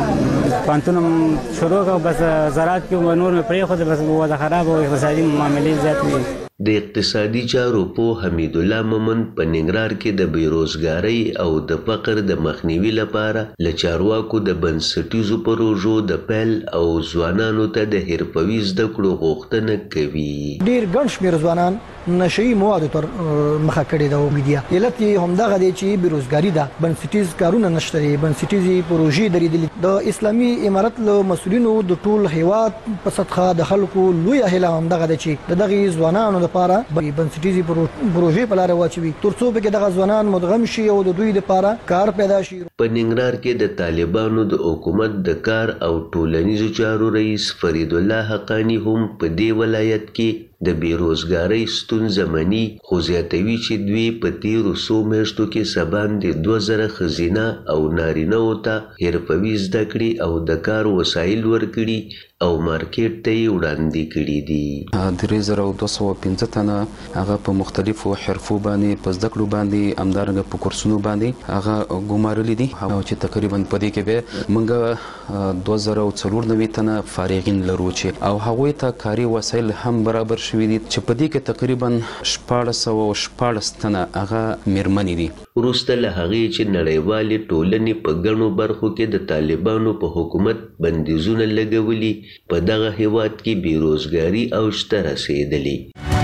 پوهنتون هم شروع کړ، بس زراعت کې نور مې پرېښود، بس وضع خراب او اقتصادي معاملې زیات وي. د اقتصادي چارو پوه حمید الله مومند په ننګرهار کې د بیروزګارۍ او د فقر د مخنیوي لپاره له چارواکو د بنسټیزو پروژو د پیل او ځوانانو ته د حرفوي زده کړو غوښتنه کوي. ډېر ګڼ شمېر ځوانان نشهیي موادو تر مخه کړې ده. میډیا علت یې همدغه دی چې بیروزګاري ده، بنسټیز کارونه نشته دي، بنسټیزې پروژې درېدلې. د اسلامي امارت له مسؤلینو د ټول هیواد په سطحه د خلکو لویه هیله همدغه ده چې د دغې ځوانانو لپاره بنسټیزې پروژې په لاره واچوي ترڅو پکې دغه ځوانان مدغم شي او د دوی لپاره کار پیدا شي. په ننګرهار کې د طالبانو د حکومت د کار او ټولنیزو چارو رئیس فرید الله حقانی هم په دې ولایت کې د بیروزګارۍ ستونزه مني خو زیاتوي چې دوی په تیرو څو میاشتو کې سباندې دوه زره ښځینه او نارینهو ته حرفوي زده کړې او د کار وسایل ورکړي او مارکیټ ته یې وړاندې کړي دي. درې زره دوه سوه پنځه تنه هغه په مختلفو حرفو باندې په زده کړو باندې همدارنګه په کورسونو باندې هغه ګمارلي دي او چې تقریبا په دې کې به موږ دوه زره څلور نوي تنه فارغین لرو چې او هغوی ته کاري وسایل هم برابر شوې دي چې په دې کې تقریبا شپاړس سوه شپاړس تنه هغه میرمنې دي. وروسته له هغې چې نړیوالې ټولنې په ګڼو برخو کې د طالبانو په حکومت بندیزونه لګولي، په دغه هیواد کې بیروزګاري اوج ته رسېدلې.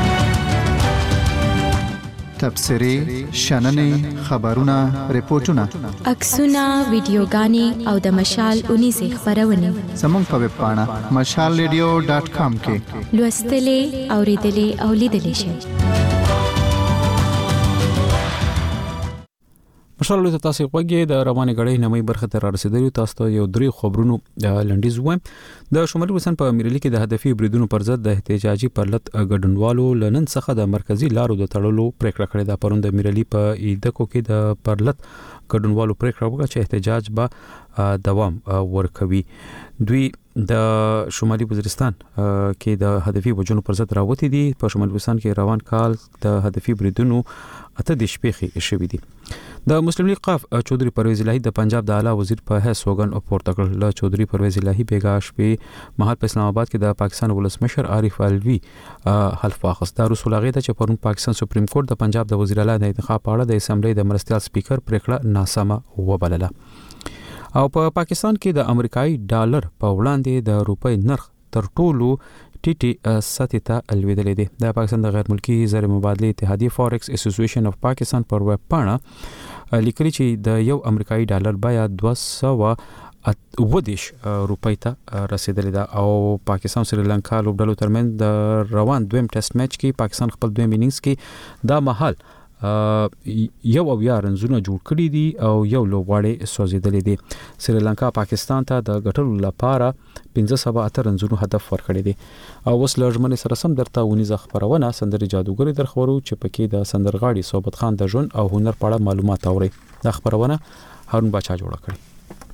تبصرې، شننې، خبرونه، ریپورتونه، عکسونه، ویډیوګانې او د مشال اونیزې خپرونې زموږ په ویب پاڼه مشال ریډیو ډاټ کام کې لوستلې، اوریدلې او لیدلې شئ. مشال له تاسو غوږی د رواني غړې نمې برخه تر رسیدلی. تاسو ته یو درې خبرونو لنډیز وایم. د شمالي وطن په امیرلی کې د هدفي بریدونو پر ضد د احتجاجي پرلط ګډونوالو لنن څخه د مرکزی لارو د تړلو پریکړه کړې ده. پروند د امیرلی په ایدکو کې د پرلط ګډونوالو پریکړه وکړه چې احتجاج به دوام ورکوي. دوی د شمالي وزیرستان کې د هدفي وجونو پر ضد راوتی دي. په شمالي وزیرستان کې روان کال د هدفي بریدونو اته د شپې شوي دي. د مسلم لیگ قاف چودري پرویز الهی د پنجاب د اعلی وزیر په حیث سوګن پورته کړ. له چودري پرویز الهی بیګا شپې مهال په اسلام آباد کې د پاکستان ولسمشر عارف الوی حلف واخیست. د رسول هغه ته چې پرون پاکستان سپریم کورټ د پنجاب د وزیر اعلی د انتخاب په اړه د اسمبلی د مرستيال سپیکر پریکړه ناسمه وبلله. او په پا پاکستان کې د امریکایي ډالر په وړاندې د روپۍ نرخ تر ټولو ټیټي سطح ته الویدلې دي. د پاکستان د غیر ملکی زر مبادله اتحادیه فورکس اسوسییشن اف پاکستان پر ویب پاڼه لیکلي چې د یو امریکایي ډالر بیا دوه سوه ودیش روپۍ ته رسیدلې ده. او پاکستان سریلانکا لوبډلو ترمن د روان دویم ټیسټ میچ کې پاکستان خپل دویم انینګز کې دا مهال یو او یا رنزونه جوړ کړي دي او یو لوبغاړی سوځیدلې دي. سریلانکا پاکستان ته د ګټلو لپاره پنځه سوه اته رنزونو هدف ورکړي دي. او اوس لږمن سره سم درته ونیزه خبرونه سندري جادوګری در خبرو چې پکې د سندرغاړي صوبت خان د ژوند او هنر په اړه معلومات اوري. دا خبرونه هارون باچا جوړه کړې.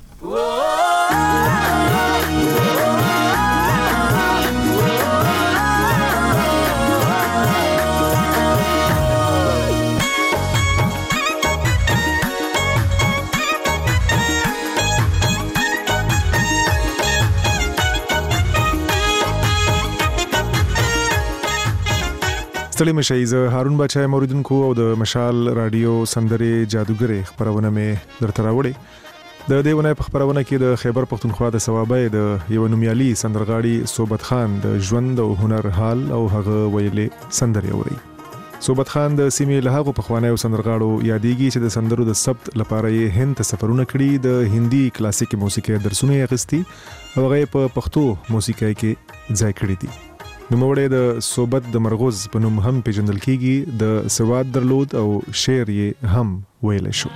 ستړي مشئ. زه هارون باچا موریدونکو او د مشال رادیو سندري جادوګری خبرونه مې درته راوړې. د دې ونې په خبرونه کې د خیبر پختونخوا د ثوابې د یو نومیالي سندرغاړي صوبت خان د ژوند او هنر حال او هغه ویلې سندري اوري. صوبت خان د سیمې له هغو پخوانیو سندرغاړو یادېږي چې د سندرو د ثبت لپاره یې هند ته سفرونه کړي. د هندي کلاسیکي موسیقي درسونه یې اخیستي او هغه په پښتو موسیقي کې ځای کړی دي. نوموړی د صوبت د مرغوز په نوم هم پیژندل کیږي. د سواد درلود او شعر یې هم ویل شو.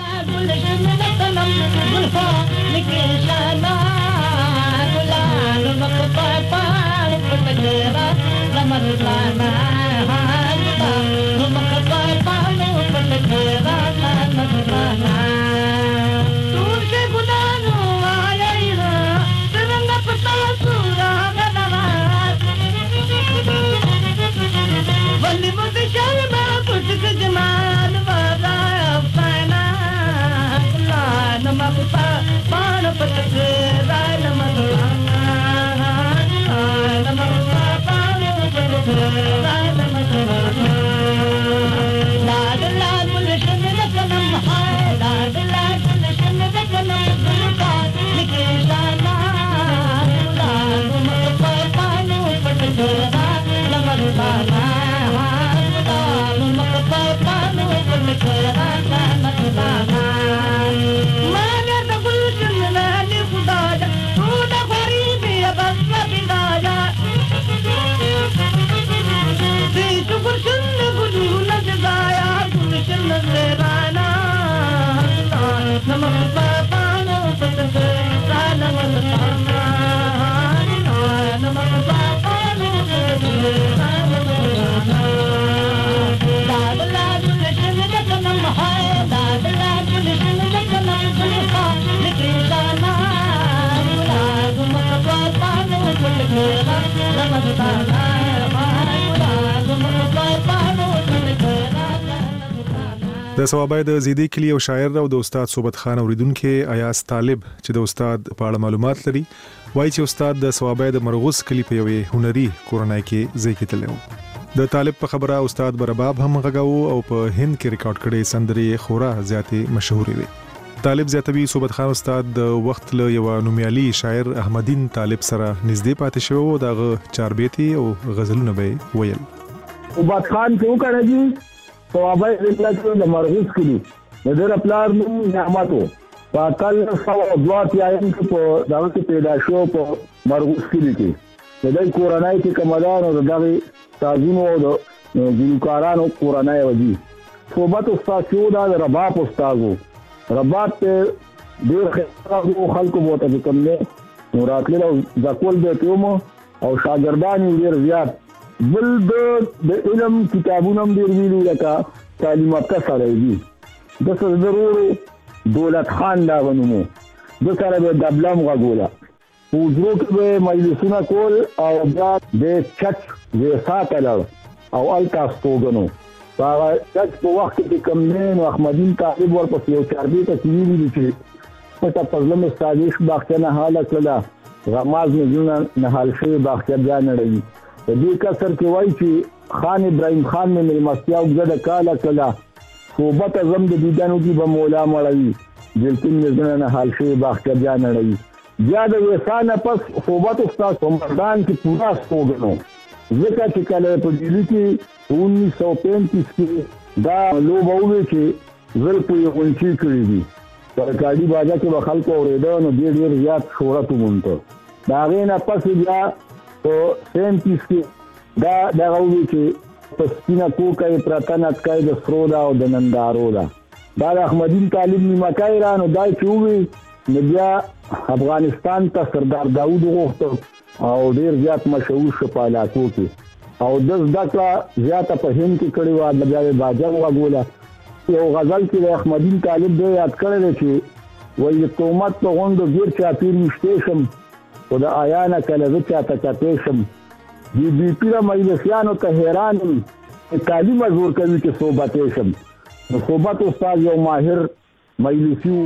د ثوابای د زیدی کلی او شاعر او د استاد صوبت خان اوریدونکو ایاز طالب چې د استاد په اړه معلومات لري وایي چې استاد د ثوابه د مرغوس کلی په یوې هنري کورنۍ کې ځای کې تللی د طالب په خبره استاد برباب هم غږاو او په هند کې ریکارډ کړي سندرې خورا زیاتې مشهورې وي. طالب زیاتوي صوبت خان استاد د وخت له یو نومیالي شاعر احمدین طالب سره نږدې پاتې شو او دغه چاربيتي او غزلونه به ویل. صوبت خان څو کړه دي ثوابه رحلت د مرغوس کړي د خپلار نوم نعمتو په کال سو دوات یایم کې په دغه کې پیدا شو په مرغوس کړي کې د کورنۍ کې کمدان او دغه تازینو او د ګلوکارانو کورنۍ وځي. صوبت استاد شو دا رباب استادو رباط ته ډېر خلکو خلکو بوته کوم نه مراتله ځکول به کوم او شاګردان ډېر زیات بل د علم کتابونو ډېر ویلي لکه تعلیم یافته سره دي د څه ضروري دولت خان دا ونمو د سره به دبلم غوړه پوزرو کې به مجلسونه کول او دا د چت د ساتل او التاستوګنو هغه چې په وخت کې کوم نه احمدین طالب ورپسې یو چاربي ته کیږي چې په تاسو له سازش باغچه نه حالت کړه غماز نه نه حال شي باغچه ځان لري د دې کسر کې وایي چې خان ابراهيم خان مې ملمستیا وګړه کاله کړه صوبت زم د دیدانو دی به مولا مړوي دلته نه حال شي باغچه ځان لري بیا د وسانه پس صوبت استاد کومردان کې پورا سوګنو ځکه چې کله په دې کې उन्नीस सौ पैंतीस کې دا لوبونه چې زر په یو انچي کړی دي سرکاري بازار کې به خلکو اورېدل نو ډېر ډېر زیات شهرت ومونته دا غینه پس بیا په سینتیس کې دا دا غوړي چې په سپینا کوکای پراتنات کای د سرودا او د نندارو دا دا احمدین طالب نیمه کای رانو دای چوي بیا افغانستان ته سردار داوود غوښته او ډېر زیات مشهور شو په علاقو کې او د ځکه زیاته په هند کې کړي و د بیا باجر وغوله یو غزل کې د احمدین طالب دی یاد کړل چې وایي تومت په غوندو ډیر چاپیر مشته شم او د آیانه کله زه چاته چاته شم دی بي پیره مجلسیانو ته حیران تعلیم زور کوي چې صحبت شم نو صحبت استاد یو ماهر مجلسیو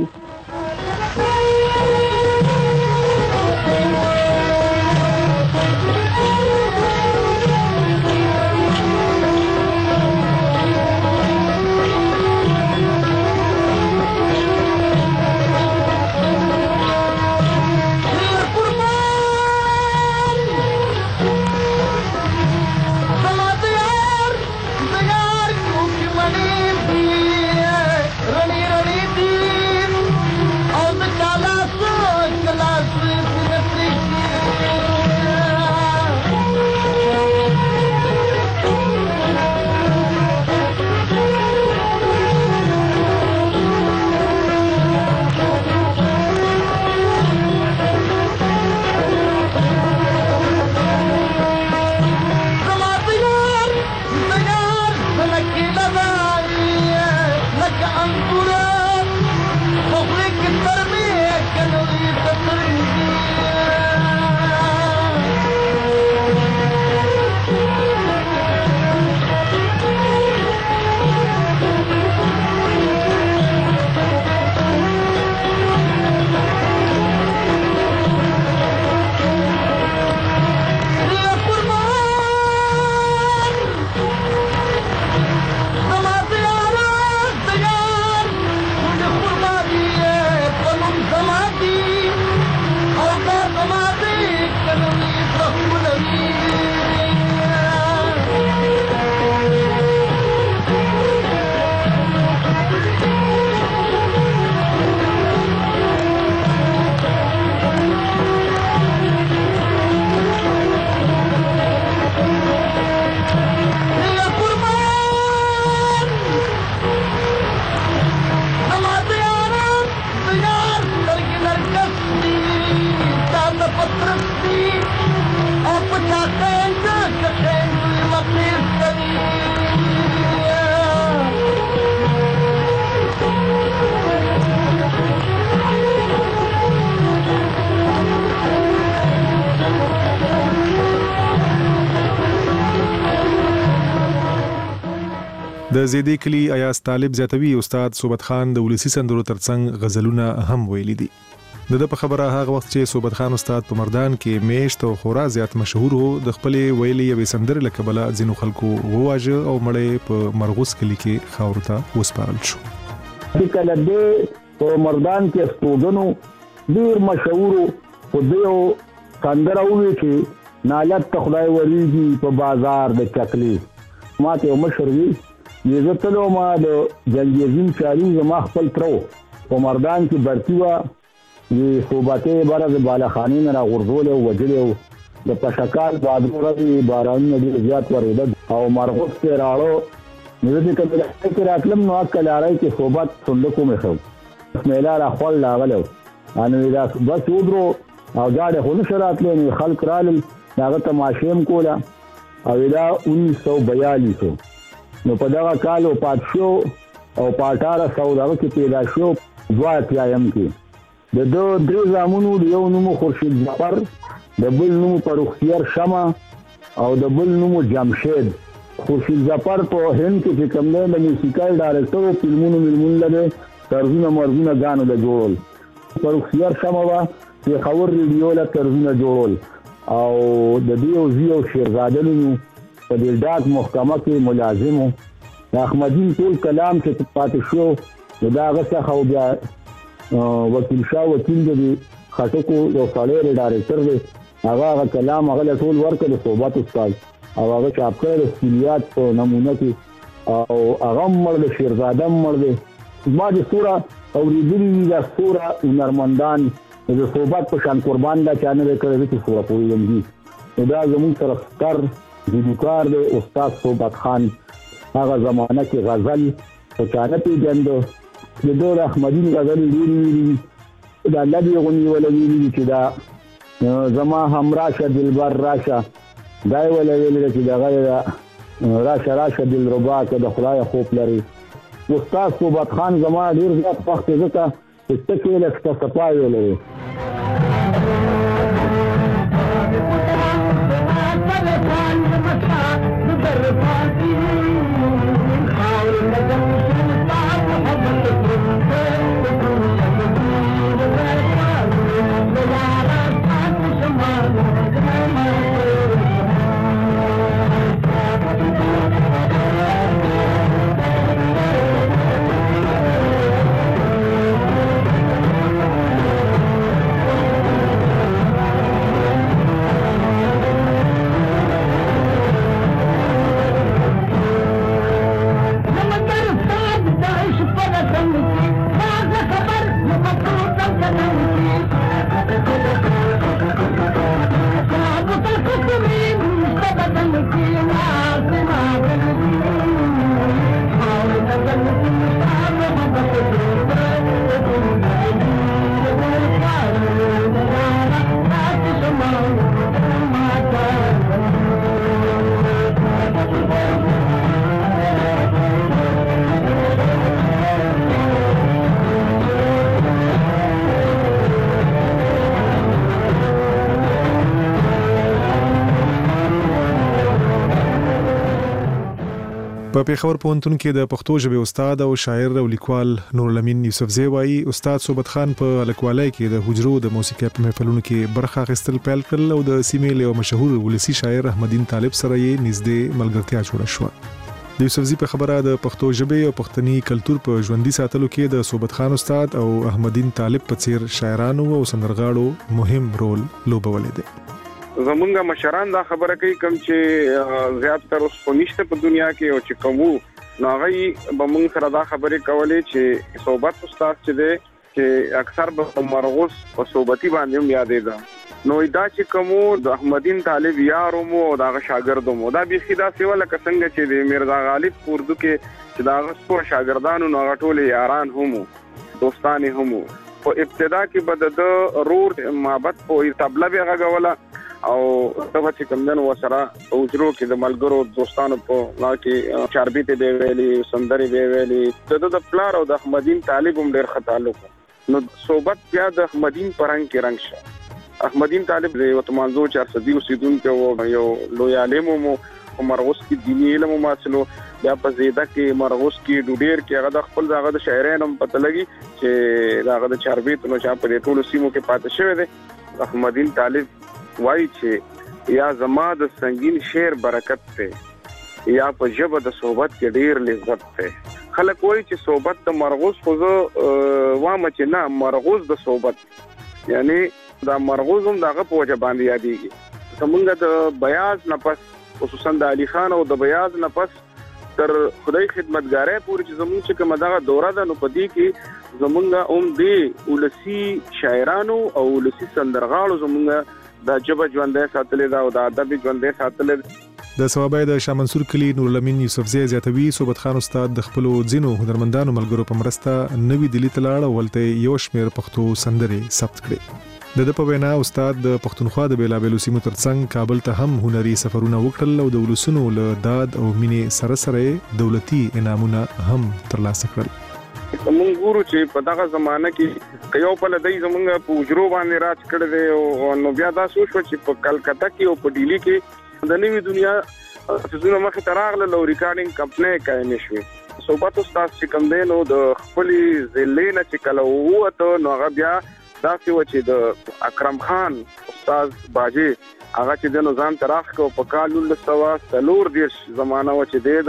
د زیدی کلی ایاز طالب زیاتوي استاد صوبت خان د ولسی سندرو ترڅنګ غزلونه هم ویلي دي. د د په خبره هغه وخت چې صوبت خان استاد په مردان کې میشت او خورا زیات مشهور وو د خپل ویلي یوې سندرې له کبله ځینو خلکو وواژه او مړی په مرغوس کلی کې خاورو ته وسپارل شو. د کله د په مردان کې استودنو ډیر مشهور او دیو سندره وی چې نالت ته خدای وریږي په بازار د چکلی ما ته مشر وی یزه تلو ما د جنگیزین چاري زما خپل ترو په مردان کې برتی وا یي صوبته بارز بالاخانی نه غرزول او وجلو د پشکال بادرو رضی باران ډیر زیات وریدل او مرغوس ته راړو نو دې کله چې راتلم نو کلارای کې صوبت صندوق مې خو میلا را خپل لاغلو ان دا بس ودرو او جاړه خو نشرات له خلق رال داغه تماشیم کولا او دا انیس سو بیالیس نو په دغه کال او پاتشو او پاتاره سو دغه کې پیدا شو دوا پیایم کې د دو درې زامنو یو نوم خورشید ظفر د بل نوم پروختیار شمع او د بل نوم جمشید. خورشید ظفر په هند کې کوم نه د میوزیکل ډایرکټر او فلمونو ملمون لګي ترجمه مرجمه غانو د جوړول. پروختیار شمع وا چې خبر ریډیو له ترجمه جوړول او د دیو زیو شیرزاده نو په دې ډاک محکمه کې ملازمو د احمدین ټول کلام چې پاتې شو دا غسه خو بیا وکیل شاه وکیل دی خټکو یو ساړی ډایرکټر دی هغه کلام هغه ټول ورکړ صوبات استاد او هغه چاپ کړل سپیلیات په نمونه کې او هغه مړ شیرزاده مړ ما د سوره اوریدلې د سوره نرمندان د صوبات په شان قربان دا چانه کړی چې سوره پوری دی دا زموږ سره ستر ذکر دی استاد صوبت خان هغه زمانہ کې غزل او چانه پیجندو د دور احمدین غزل ویلي دا لدی غنی ولا ویلي چې دا زما همراشه دلبر راشه دای ولا ویلي چې دا غیر راشه راشه دلربا که د خدای خوب لري. استاد صوبت خان زما ډیر زیات وخت زکه چې تکې له څه لري. په پیښور پوهنتون کې د پښتو ژبې استاد او شاعر او لیکوال نور الامین یوسفزی وایي استاد صوبت خان په الکوالای کې د حجرو د موسیقي په محفلونو کې برخه اخیستل پیل کړل او د سیمې له مشهور ولسی شاعر احمدین طالب سره یې نږدې ملګرتیا جوړه شوه. د یوسفزی په خبره د پښتو ژبې او پښتني کلچر په ژوندۍ ساتلو کې د صوبت خان استاد او احمدین طالب په څیر شاعرانو او سندرغاړو مهم رول لوبولی دی. زمونږه مشران دا خبره کوي کوم چې زیات تر اوس په نشته په دنیا کې او چې کومو نو هغه به موږ سره دا خبرې کولې چې صوبت استاد چې دی چې اکثر به مرغوس او صوبتي باندې هم یادې ده نو دا چې کومو د احمدین طالب یارو مو او دا شاګردو مو دا به خدا سیوا لکه څنګه چې د میرزا غالب اردو کې چې دا غسو شاګردانو نو غټول یاران هم دوستان هم په ابتدا کې بد د رور محبت په طبله به غوله او تبه چې کومن وسره اوجرو کې د ملګرو دوستانو په لا کې چاربيته دی ویلي سندري دی ویلي د د پلار او د احمدین طالب هم ډېر خطالو نو صوبت بیا د احمدین پرنګ کې رنگ شه. احمدین طالب د وتمانزو چار صدیو سیدون کې یو لوی عالم مو په مرغوس کې دیني علم ماسلو بیا په زیاده کې مرغوس کې ډوډیر کې هغه د خپل هغه د شاعرانو پته لګي چې هغه د چاربیت نو چې په ټولو سیمو کې پاتې شوی دی احمدین طالب وایي چې یا زما د سنگین شعر برکت ته یا په ژبه د صحبت کې ډیر لذت ته خلک وایي چې صحبت د مرغوس خو زه وامه چې نه مرغوس د صحبت یعنی دا مرغوس هم دغه په وجه باندې یادېږي زمونږ د بیاض نه پس خصوصا د علي خان او د بیاض نه پس تر خدای خدمتګارۍ پورې چې زمونږ چې کومه دغه دوره ده نو په دې کې زمونږ هم د ولسی شاعرانو او ولسی سندرغاړو زمونږ د جبه ژوندۍ ساتلې ده او د ادب ژوندۍ ساتلې د ثوابای د شاه منصور کلی نورالامین یوسفزی زیاتوي صوبت خان استاد د خپل ځینو هنرمندانو ملګرو په مرسته نوې دلی تلاړ ولته یو شمیر پښتو سندرې ثبت کړې د د په وینا استاد د پښتونخوا د بیلابېلو سیمو ترڅنګ کابل ته هم هنري سفرونه وکړل او د ولسونو له داد او مینې سره سره دولتي انعامونه هم ترلاسه کړل موږ ګورو چې په دغه زمانه کې یو په لدی زمونږ په وجرو باندې راج کړی دی او نو بیا دا سوچ چې په کلکته کې او په ډیلی کې د نوې دنیا څه مخه تراغله لو ریکارډینګ کمپنی قائم شوه صوبات استاد چې کوم دی نو د خپل ضلع نه چې کله وته نو هغه بیا دا چې د اکرم خان استاد باجی هغه چې د نظام تراخ کو په کال نولس سوه څلور دیرش زمانہ و چې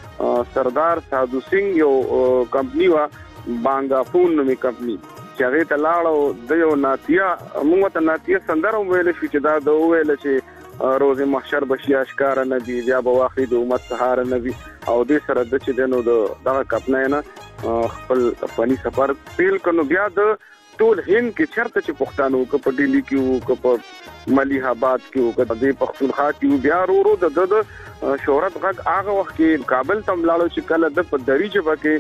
د سردار سادو سنگ یو کمپنی وا بانګافون نومي کمپنی چې هغه ته لاړو د یو ناتیا موږ ته ناتیا سندره ویل شو چې دا د ویل چې روز محشر بشي اشکار نبی بیا به واخی د امت سهار نبی او دې سره د چې دنو د دغه کپنه نه خپل فني سفر پیل کړو بیا د ټول هند کې چرته چې پښتانو کو په ډیلی کې کو په ملیح آباد کې کو د پښتونخوا کې بیا ورو د د شهرت غږ هغه وخت کې کابل تم لاړو چې کله د په دریجه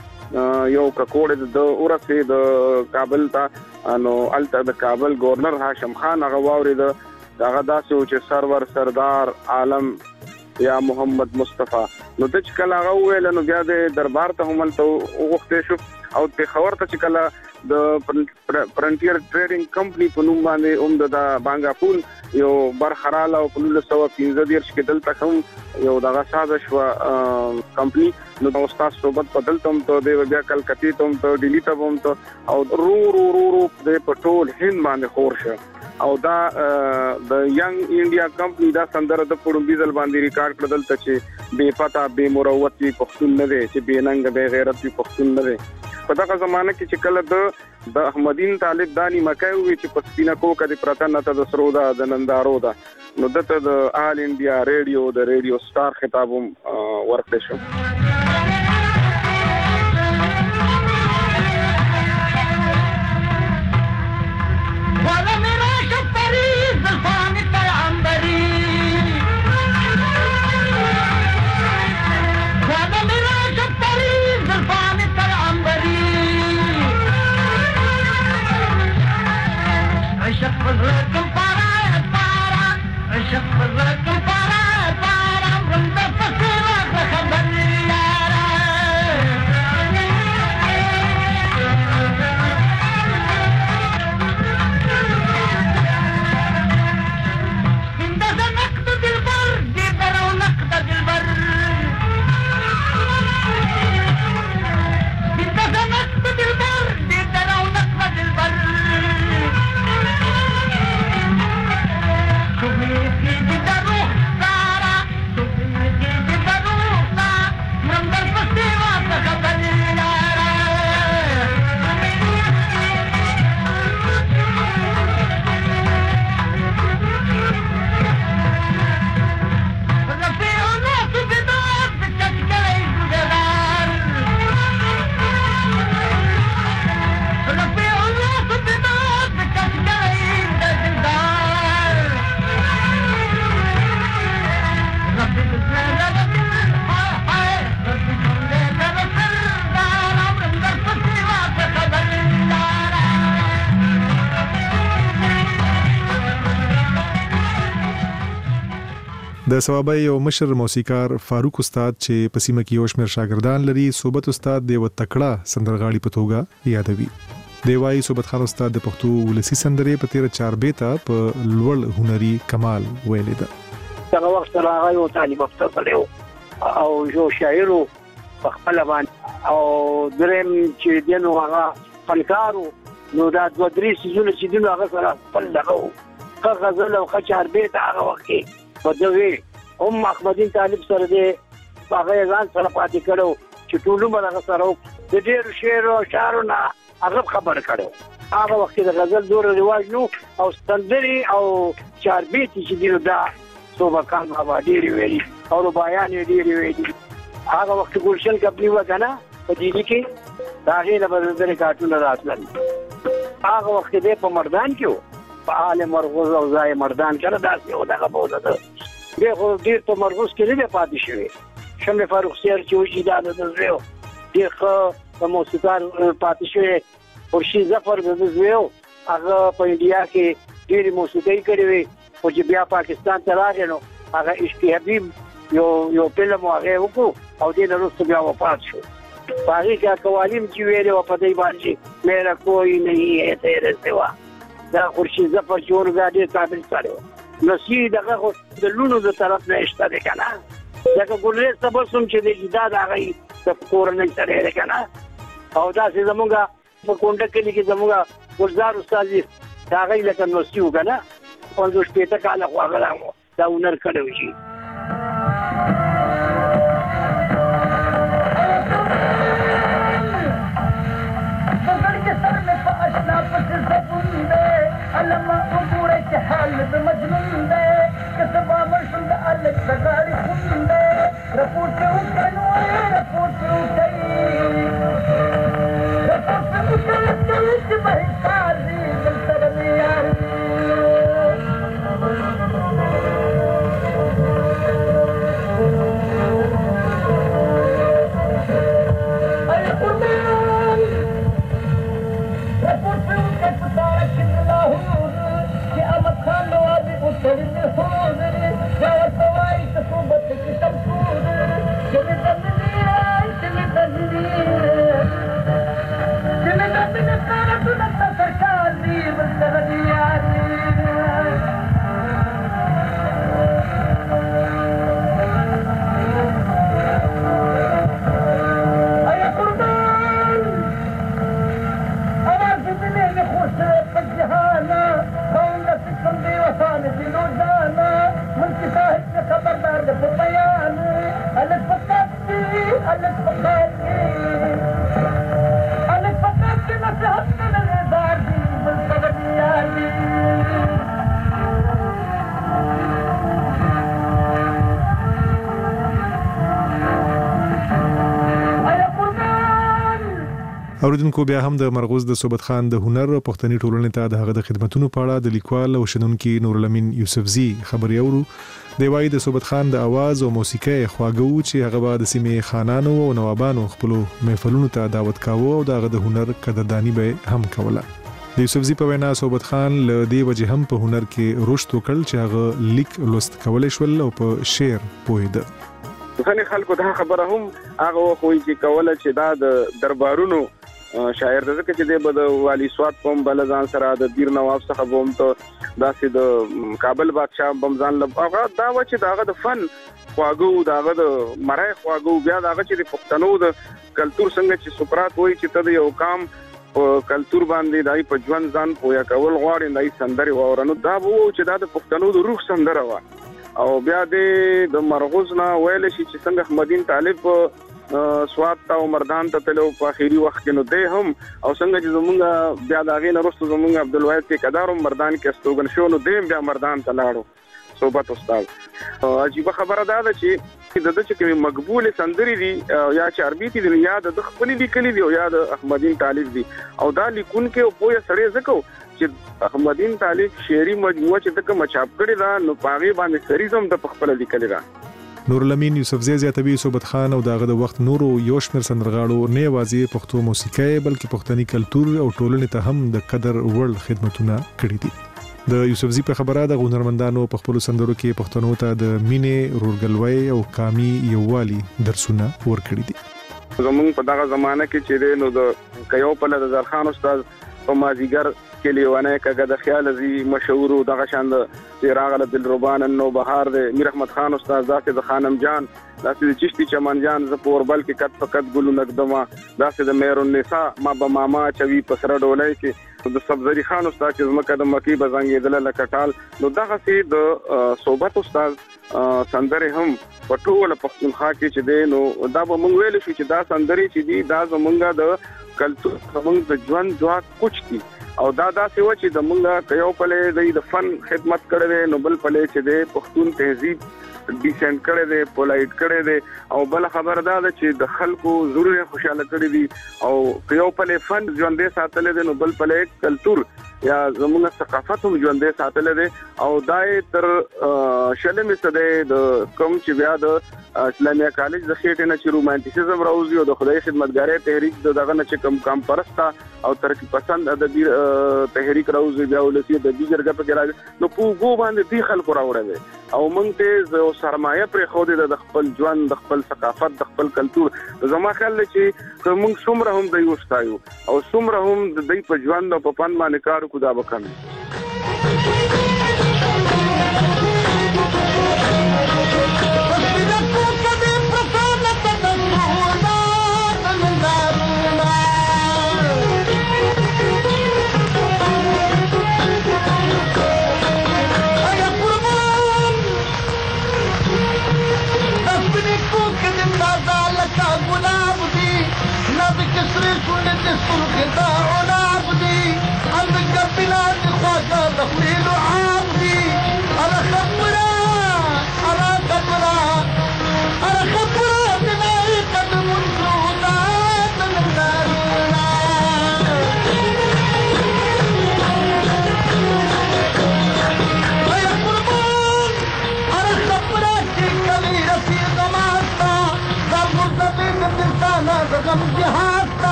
وکي یو ککوړ د اورسه د کابل ته نو الته د کابل گورنر هاشم خان هغه واوري د داغه داسو چې سرور سردار عالم یا محمد مصطفی نو د چ کله هغه ویل نو بیا د دربار ته هم ته وغوښته شو او په خبر ته چې کله د فرنټیر ټریډینګ کمپنی په نوم باندې هم د بانګافون یو برخراله او په نولس سوه پنځه دیرش کې دلته کوم یو دغه سازش و کمپنی نو د استاد صحبت په دلته هم ته د بیا کلکتی ته هم ته ډیلی ته هم ته او رو رو رو رو د پټول هند باندې خور شه او دا د ینګ انډیا کمپنی دا سندره د پړومبي ځل باندې ریکارډ کړل ته چې بے پتا بے مروت وی پښتون نه دی چې بے ننګ بے غیرت وی پښتون نه دی په دغه زمانه کې چې کله د د احمدین طالب دانی مکای وی چې پښتینه کو کدي پرتن ته د سرودا د نندارو دا نو دته د آل انډیا ریډیو د ریډیو سٹار خطابم ورکړ شو د ثوابای یو مشر موسیقار فاروق استاد چې په سیمه کې یو شمېر شاګردان لري صوبت استاد د یو تکړه سندرغاړي په توګه یادوي دی وايي صوبت خان استاد د پښتو ولسی سندرې په تیر چاربېتا په لوړ هنري کمال ویلې ده هغه وخت راغی او طالب افته کړو او یو شاعر په خپل باندې او دریم چې دینو هغه فنکارو نو دا دوه درې سيزونه چې دینو هغه سره خپل دغه غزل او خچار بیت هغه وخت په دوی هم احمدین طالب سره دی هغه ځان سره پاتې کړو چې ټول عمر هغه سره د ډېر شعر او شعرونه هغه خبر کړو هغه وخت د غزل دور رواج نو او سندري او چار بیت چې دینو دا صوبکان بابا ډېر ویلي او بیان ډېر ویلي هغه وخت ګلشن کپلی وکنه په دې کې دا غیر بدل کارټون راتلل هغه وخت دې په مردان کې په حال مرغوز او ځای مردان کړه داسې او دغه بوده ده دې خو ډېر په مرغوز کې نه پاتې شوی شمله فاروق سیر چې وشي دا د زویو دې خو په موسیقار پاتې شوی خورشید ظفر د زویو هغه په انډیا کې ډېر موسیقي کړې وي او چې بیا پاکستان ته راغی نو هغه عشق حبیب یو یو فلم هغه وکړو او دې وروسته بیا وفات شو هغه کې قوالیم چې ویلو په دې باندې میرا کوئی نہیں ہے تیرے سوا دا خورشید ظفر چې ورغا دې قابل کړو نو سی دغه د لونو د طرف نه اشته ده کنه دغه ګولې سبب سم چې د جداد هغه د کورنۍ سره ده کنه او دا چې زمونږه په کونډه کې کې زمونږه ګلزار استاد دا هغه لکه نو سیو کنه په دوه شپته کاله خو هغه دا ونر کړو شي علما عبور حال مجنون ده كسبا مرشد على الزغاري خون ده رپورت وكانو رپورت وكاي رپورت وكاي تبه قاضي بالتربية اوریدونکو بیا هم د مرغوز د صوبت خان د هنر او پښتني ټولنې ته د هغه د خدماتونو په اړه د لیکوال او شنونکي نور الامین یوسفزي خبري اورو دی وايي د صوبت خان د आवाज او موسیقي خواږو چې هغه به د سیمې خانانو او نوابانو خپل محفلونو ته دعوت کاوه او د هغه د هنر قدردانی به هم کوله د یوسفزي په وینا صوبت خان له دې وجه هم په هنر کې رشد وکړ چې هغه لیک لوست کولای شول او په شعر پوهیده ځنې خلکو دا خبره هم هغه خوې چې کوله چې دا د دربارونو شاعر د ځکه چې د والی سواد قوم بل ځان سره د دیر نواب څخه بوم ته داسې د کابل بادشاہ بمزان لب هغه دا و چې داغه د فن خواږو داغه د مرای خواږو بیا داغه چې د پښتنو د کلچر څنګه چې سقراط وایي چې ته یو کام کلچر باندې دای په ژوند ځان پویا کول غواړي دای سندري وورنو دا وو چې دا د پښتنو د روح سندره و او بیا د مرغوز نه ویل شي چې څنګه احمدین طالب سواد تا مردان ته تلو په اخیری وخت کې نو ده هم او څنګه چې زمونږ بیا دا غي نه رسو زمونږ عبدالواحد کې قدارم مردان کې استوګن شو نو ده بیا مردان ته لاړو صوبت استاد عجیب خبره ده چې د دې چې مقبول سندري دي یا چې عربي دي یا د خپل لیکلي دي او یا د احمدین طالب دي او دا لیکون کې او پوهه سره زکو چې احمدین طالب شعري مجموعه چې دغه مچاپ کړی دا نو پاغي باندې سریزم د خپل لیکلي دا نور الامین یوسفزي زیاتوي صوبت خان او داغه د وخت نورو یو شمیر سندرغاړو نه یوازې پښتو موسیقي بلکې پښتني کلچر او ټولنې ته هم د قدر وړ خدمتونه کړې دي د یوسفزي په خبره د هنرمندانو په خپل سندرو کې پښتنو ته د مینې رورګلوي او کامي یووالي درسونه ورکړي دي زمونږ په دغه زمانہ کې چې نو د کيو په لږ زرخان استاد په مازیګر کې لیوانه کګه د خیال زی مشهور دغه شان د راغله دلربان نو بهار د میر احمد خان استاد ذات د خانم جان داسې د چشتي چمن جان ز پوربل کې کټ پکټ ګلو نقدما داسې د مهر النساء ما به ماما چوي پسره ډولای کې د سبزري خان استاد چې زمکه د مکی بزنګ دل لکټال نو دغه سي د صحبت استاد سندره هم پټول پښتونخوا کې چې دی نو دا به مونږ ویل شو چې دا سندري چې دی دا زمونږه د کلتور زمونږ د ژوند ځواک کوچ کی او دا دا سی و چې د مونږه یو پله د فن خدمت کړي نو بل پله چې د پښتون تهذیب ډیسنټ کړي دي پولایټ کړي دي او بل خبر دا ده چې د خلکو ضروري خوشاله کړي دي او یو په فن ژوندې ساتل دي نو بل په کلچر یا زموږ ثقافت هم ژوندې ساتل دي او دای تر شلمې سده د کوم چې بیا د اسلامي کالج د خېټه نه چې رومانټیسزم راوځي او د خدای خدمتګارۍ تحریک دغه نه چې کم کم پرستا او ترقی پسند ادبي تحریک راوځي بیا ولسی د دیګرګه په راځي نو پوغو باندې دی خلکو راوړل او مونږ ته سرمایه پر خو د خپل ژوند د خپل ثقافت د خپل کلچر زما خیال چې موږ څومره هم د یوستایو او څومره هم د دې په ژوند او په پن باندې کار کو دا وکړو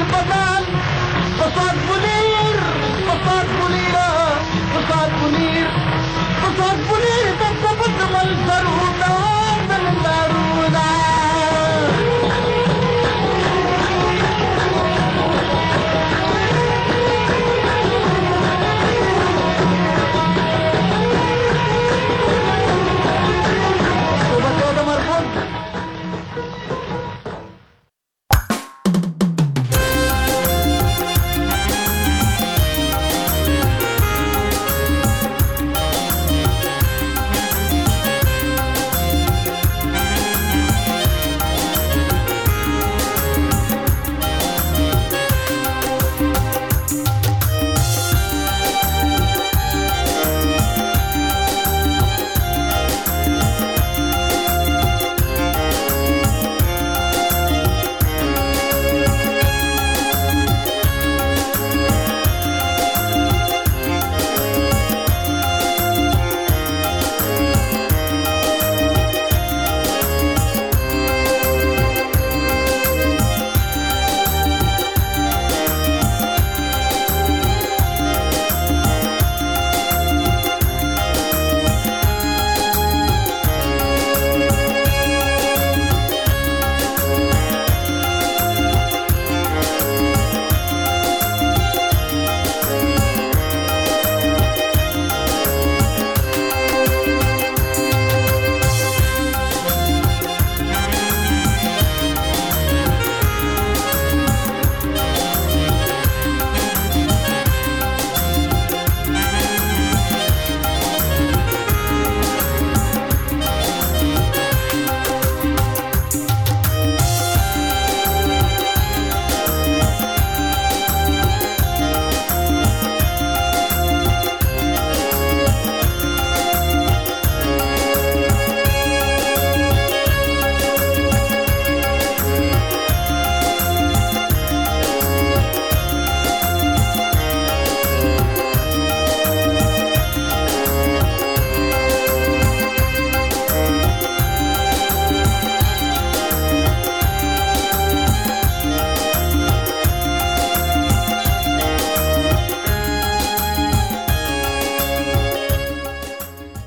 فساد منير فساد منيرة فساد منير